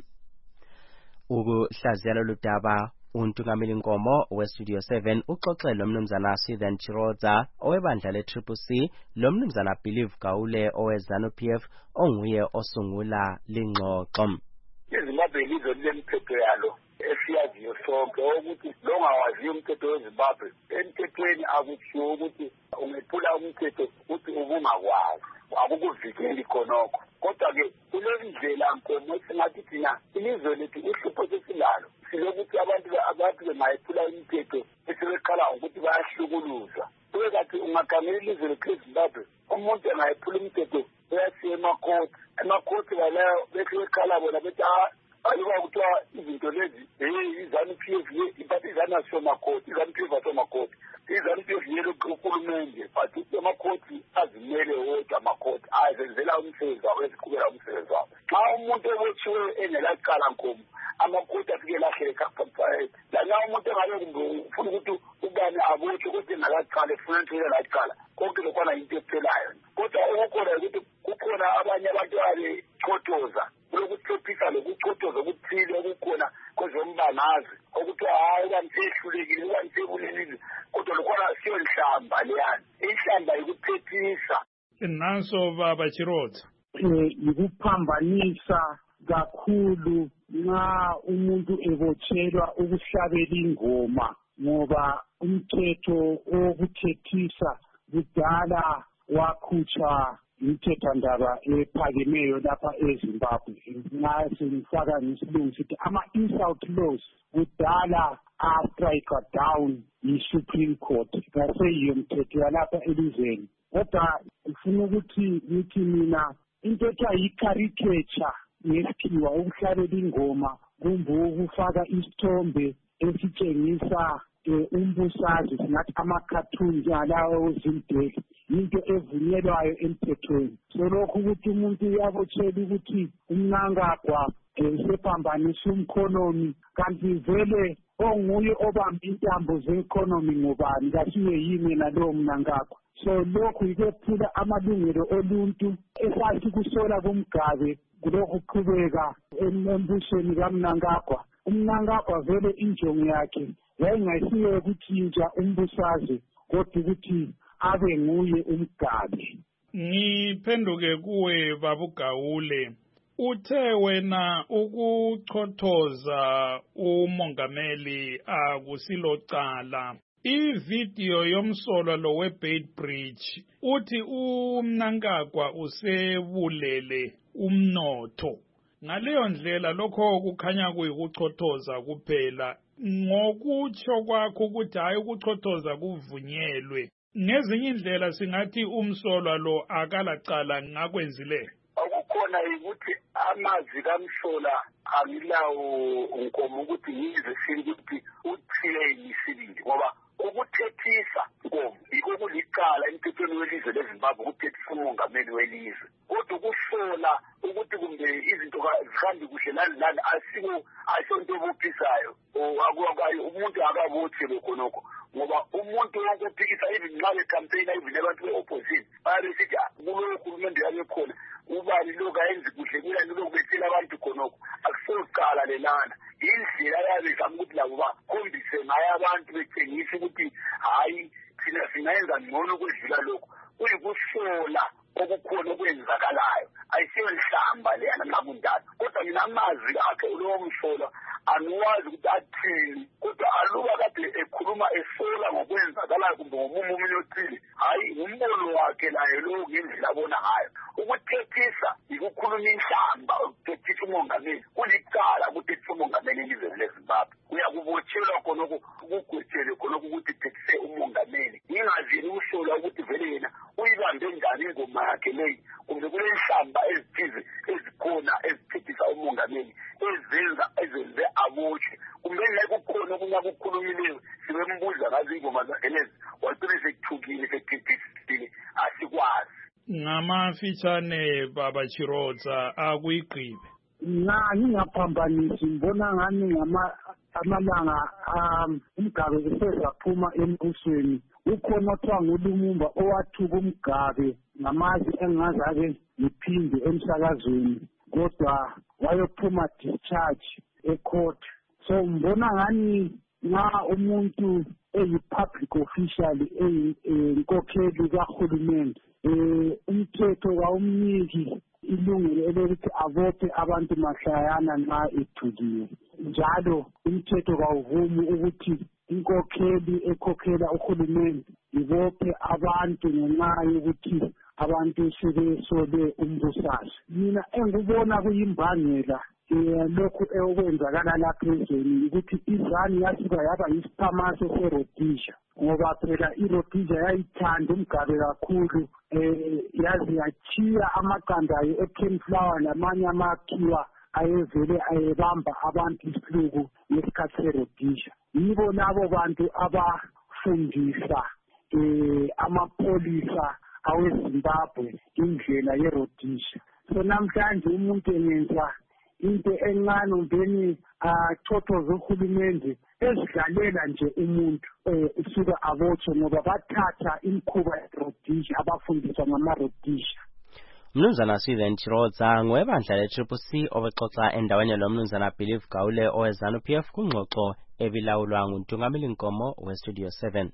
Ukuhlaziya lolu daba uNtungameli Nkomo weStudio seven uxoxe lomnumzana Swithen Chiroza owebandla le-Triple C, lomnumzana Believe Gaule oweZanu-P F onguye osungula lingxoxo. iZimbabwe ilizwe lilemthetho yalo esiyaziyo sonke ukuthi lo ongawaziyo umthetho weZimbabwe emthethweni akuthiwo ukuthi ungephula umthetho ukuthi ubungakwazi akukuvikeli khonokho. Kodwa-ke kule ndlela Nkomo singathi thina ilizwe lethu uhlupho sesilalo silokuthi abantu abantu bengayephula imithetho esibeqala ukuthi bayahlukuluzwa. Kube kathi ungagamela ilizwe lethu eZimbabwe umuntu engayephula umthetho uyasiya emakhoti. Emakhoti balayo bethi beqala bona bethi aluba kuthiwa izinto lezi iZanu-P F but izanaso makhoti iZanu-P F asomakhoti iZanu-P F yelo uhulumende but emakhoti azimele wodwa amakhoti ayenzela umsebenzi wawo eziqhubela umsebenzi wawo. Xa umuntu ebotshiwe engelacala Nkomo amakhoti afike lahle kaphaphayet lana umuntu engabe kumbe ufuna ukuthi ubani abotshwe ukuthi engalacala efuna ukuthi elacala konke lokwana into ephelayo. Kodwa ukukhona ukuthi kukhona abanye abantu abechothoza lokuhlophisa lokuchothoza okuthile okukhona kwezombangazi ukuthi hayi ubanisehlulekile ubanisekulelile kodwa lokhona siyo nhlamba leyani. Inhlamba yikuphethisa. Nanso baba Chiroza. Yikuphambanisa kakhulu nxa umuntu ebotshelwa ukuhlabela ingoma ngoba umthetho wokuthethisa kudala wakhutshwa imthethwandaba ephakemeyo lapha eZimbabwe. Nxa sengifaka ngesilungu sithi ama-insult laws kudala astrike down yi-Supreme Court ngaseyiyo mthetho yalapha elizweni. Kodwa ngifuna ukuthi ngithi mina into ethiwa yi-caricature ngesikhiwa ukuhlabela ingoma kumbe ukufaka isithombe esitshengisa umbusazwe singathi ama-cartoon njengalawo ozindeli into evunyelwayo emthethweni. So lokhu ukuthi umuntu uyabotshela ukuthi uMnangagwa sephambanisa umkhonomi kanti vele onguye obamba intambo ze-economy ngubani kasiye yini nalowo Mnangagwa. So lokhu yikephula amalungelo oluntu esathi kusola kumgabe kulokhu qhubeka embusweni kaMnangagwa. uMnangagwa vele injongo yakhe yayingayisiyo ukuthintsha umbusazwe kodwa ukuthi abe nguye umgabe. Ngiphenduke kuwe babuGawule, uthe wena ukuchothoza umongameli akusilocala. Ivideo yomsolwa lo weBeitbridge uthi uMnangagwa usebulele umnotho. Ngaleyo ndlela lokho kukhanya kuyikuchothoza kuphela. Ngokutsho kwakho ukuthi hayi ukuchothoza kuvunyelwe, ngezinye indlela singathi umsolwa lo akalacala ngakwenzileyo. Okukhona ukuthi amazwi kaMhlola angilawo unkomo ukuthi ngize sini ukuthi uthiyeni isibindi ngoba ukuthethisa nkomo yiko kulicala emthethweni welizwe leZimbabwe ukuthethisa umongameli welizwe kodwa ukuhlola ukuthi kumbe izinto zihambi kuhle lani lani asiko asonto obuphisayo akwayo umuntu akabothi bekhonokho ngoba umuntu wonke uphikisa even nxa becampaign even abantu beopposition bayasithi kulo uhulumende yabekhona ubani lokho ayenzi kuhle kuyani lokho bethela abantu khonokho akusoqala lelana indlela yabezama ukuthi labo bakhombise ngayo abantu bethengisa ukuthi hayi thina singayenza ngcono kwedlula lokho kuyikuhlola okukhona okwenzakalayo ayisiyo nhlamba leyana nxa kunjalo kodwa mina amazwi akhe ulowo Mhlola angiwazi ukuthi athini kodwa aluba kade ekhuluma esola ngokwenzakalayo kumbe ngomumo omunye othile hayi ngumbono wakhe layo lowo ngendlela abona ngayo ukuthethisa yikukhuluma inhlamba ukuthethisa umongameli kulicala ukuthethisa umongameli elizweni leZimbabwe uyakubotshelwa khonokho ukugwetshele khonokho ukuthi thethise umongameli ngingazini ukuhlola ukuthi vele yena uyibambe njani ingoma yakhe leyi kumbe kule nhlamba ezithize ezikhona ezithethisa umongameli ezenza ezenze abotshwe kumbe nekukhona okunye akukhulumileyo sibembuza ngazo ingoma zakhe lezi wagcina sekuthukile sekuthethisile asikwazi ngamafitshane baba Chirodza akuyigqibe na ngingaphambanisi ngibona ngani ngama amalanga umgabe esezaphuma embusweni ukhona othiwa nguLumumba owathuka umgabe ngamazwi engazabe ngiphinde emsakazweni kodwa wayophuma discharge ecourt so ngibona ngani nxa umuntu eyi-public official eyinkokheli kahulumende um umthetho kawumniki ilungelo elokuthi abophe abantu mahlayana nxa ethukiwe njalo umthetho kawuvumi ukuthi inkokheli ekhokhela uhulumende ibophe abantu ngenxa yokuthi abantu sebesole umbusazwe mina engikubona kuyimbangela lokhu okwenzakala lapha ezweni ukuthi izani yasuka yaba yisiphamaso seRhodesia ngoba phela iRhodesia yayithanda umgabe kakhulu um yaze yachiya amaqanda ayo eCanflower lamanye amakhiwa ayevele ayebamba abantu isihluku ngesikhathi seRhodesia yibo labo bantu abafundisa um amapholisa aweZimbabwe indlela yeRhodesia so namhlanje umuntu engenza into encane umbeni athothoze uhulumende ezidlalela nje umuntu usuka abotshwe ngoba bathatha imikhuba yeRhodesia abafundiswa ngamaRhodesia. Mnumzana Steven Chirodza ngowebandla le-Triple C obexoxa endaweni lo Mnumzana Believe Gawule oweZANU P F kungxoxo ebilawulwa nguNtungameli Nkomo we-Studio seven.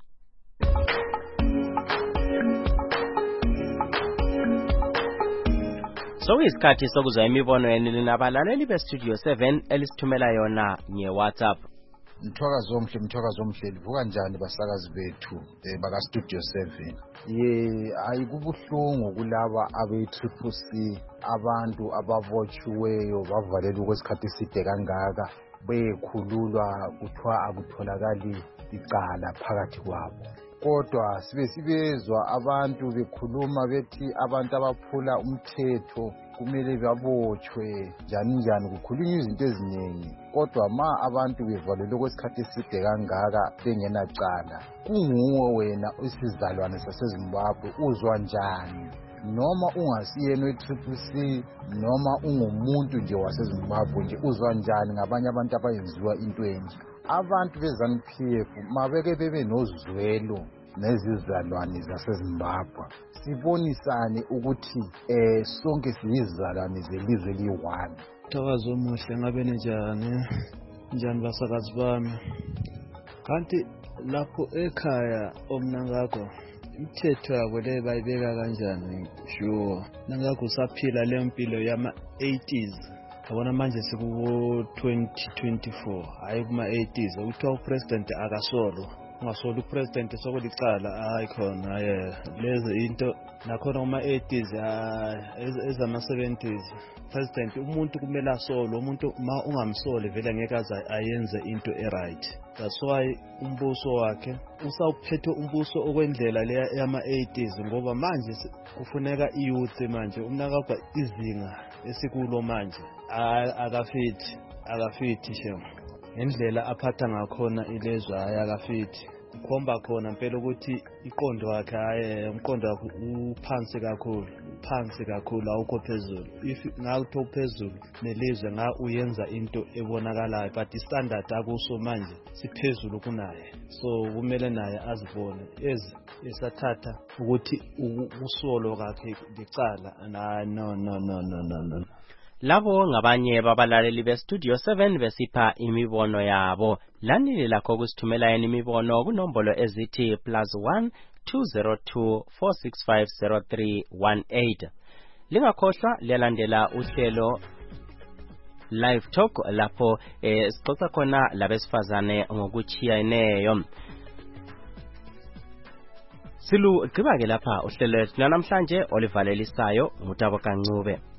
So isikhathi sokuzwa imibono yenu linabalaleli be-Studio seven elisithumela yona nge-WhatsApp. Mthwakazi omhle mthwakazi omhle livuka njani basakazi bethu eh, baka Studio seven ye ayikubuhlungu kulaba abe-Triple C abantu ababotshiweyo bavalelwa kwesikhathi eside kangaka bekhululwa kuthiwa akutholakali icala phakathi kwabo kodwa sibe sibezwa abantu bekhuluma bethi abantu abaphula umthetho kumele babotshwe njani njani kukhulunywa izinto eziningi kodwa ma abantu bevalelwe kwesikhathi eside kangaka bengenacala kunguwe wena isizalwane saseZimbabwe uzwa njani noma ungasiyena we-Triple C noma ungumuntu nje waseZimbabwe nje uzwa njani ngabanye abantu abayenziwa into enje abantu beZANU P F mabeke bebe nozwelo nezizalwane zaseZimbabwe sibonisane ukuthi eh sonke siyizalwane zelizwe liyi-one. Mthakazi omuhle ngabe njani njani basakazi bami kanti lapho ekhaya omnangakho imithetho yabo le bayibeka kanjani sure nangakho usaphila le mpilo yama-eighties yabona manje sikuwo twenty twenty-four hayi kuma-eighties ukuthiwa upresident akasolwa ungasola upresident sokulicala hayi khona ye lezi into nakhona uma eighties ezama seventies president umuntu kumele asole umuntu ma ungamsole vele ngeke aze ayenze into eright. That's why umbuso wakhe usawuphethe umbuso okwendlela leya yama eighties ngoba manje kufuneka iyouth manje umnakabha izinga esikulo manje akafithi akafithi shem indlela aphatha ngakhona ilezwe ayakafithi ukhomba khona impela ukuthi iqondo wakhe haye umqondo wakhe uphansi kakhulu phansi kakhulu awukho phezulu if ngakho phezulu nelizwe nga uyenza into ebonakalayo but istandard akuso manje siphezulu kunaye so kumele naye azibone ezi esathatha ukuthi usolo kakhe licala no no no no no no labo ngabanye babalaleli bestudio seven besipha imibono yabo lanile lakho kusithumela yena imibono kunombolo ezithi plus one two zero two four six five zero three one eight lingakhohlwa liyalandela uhlelo live talk lapho eh, sixoxa khona labesifazane ngokuchiyeneyo silu gqiba ke lapha uhlelo namhlanje olivalelisayo ngutabo kancube.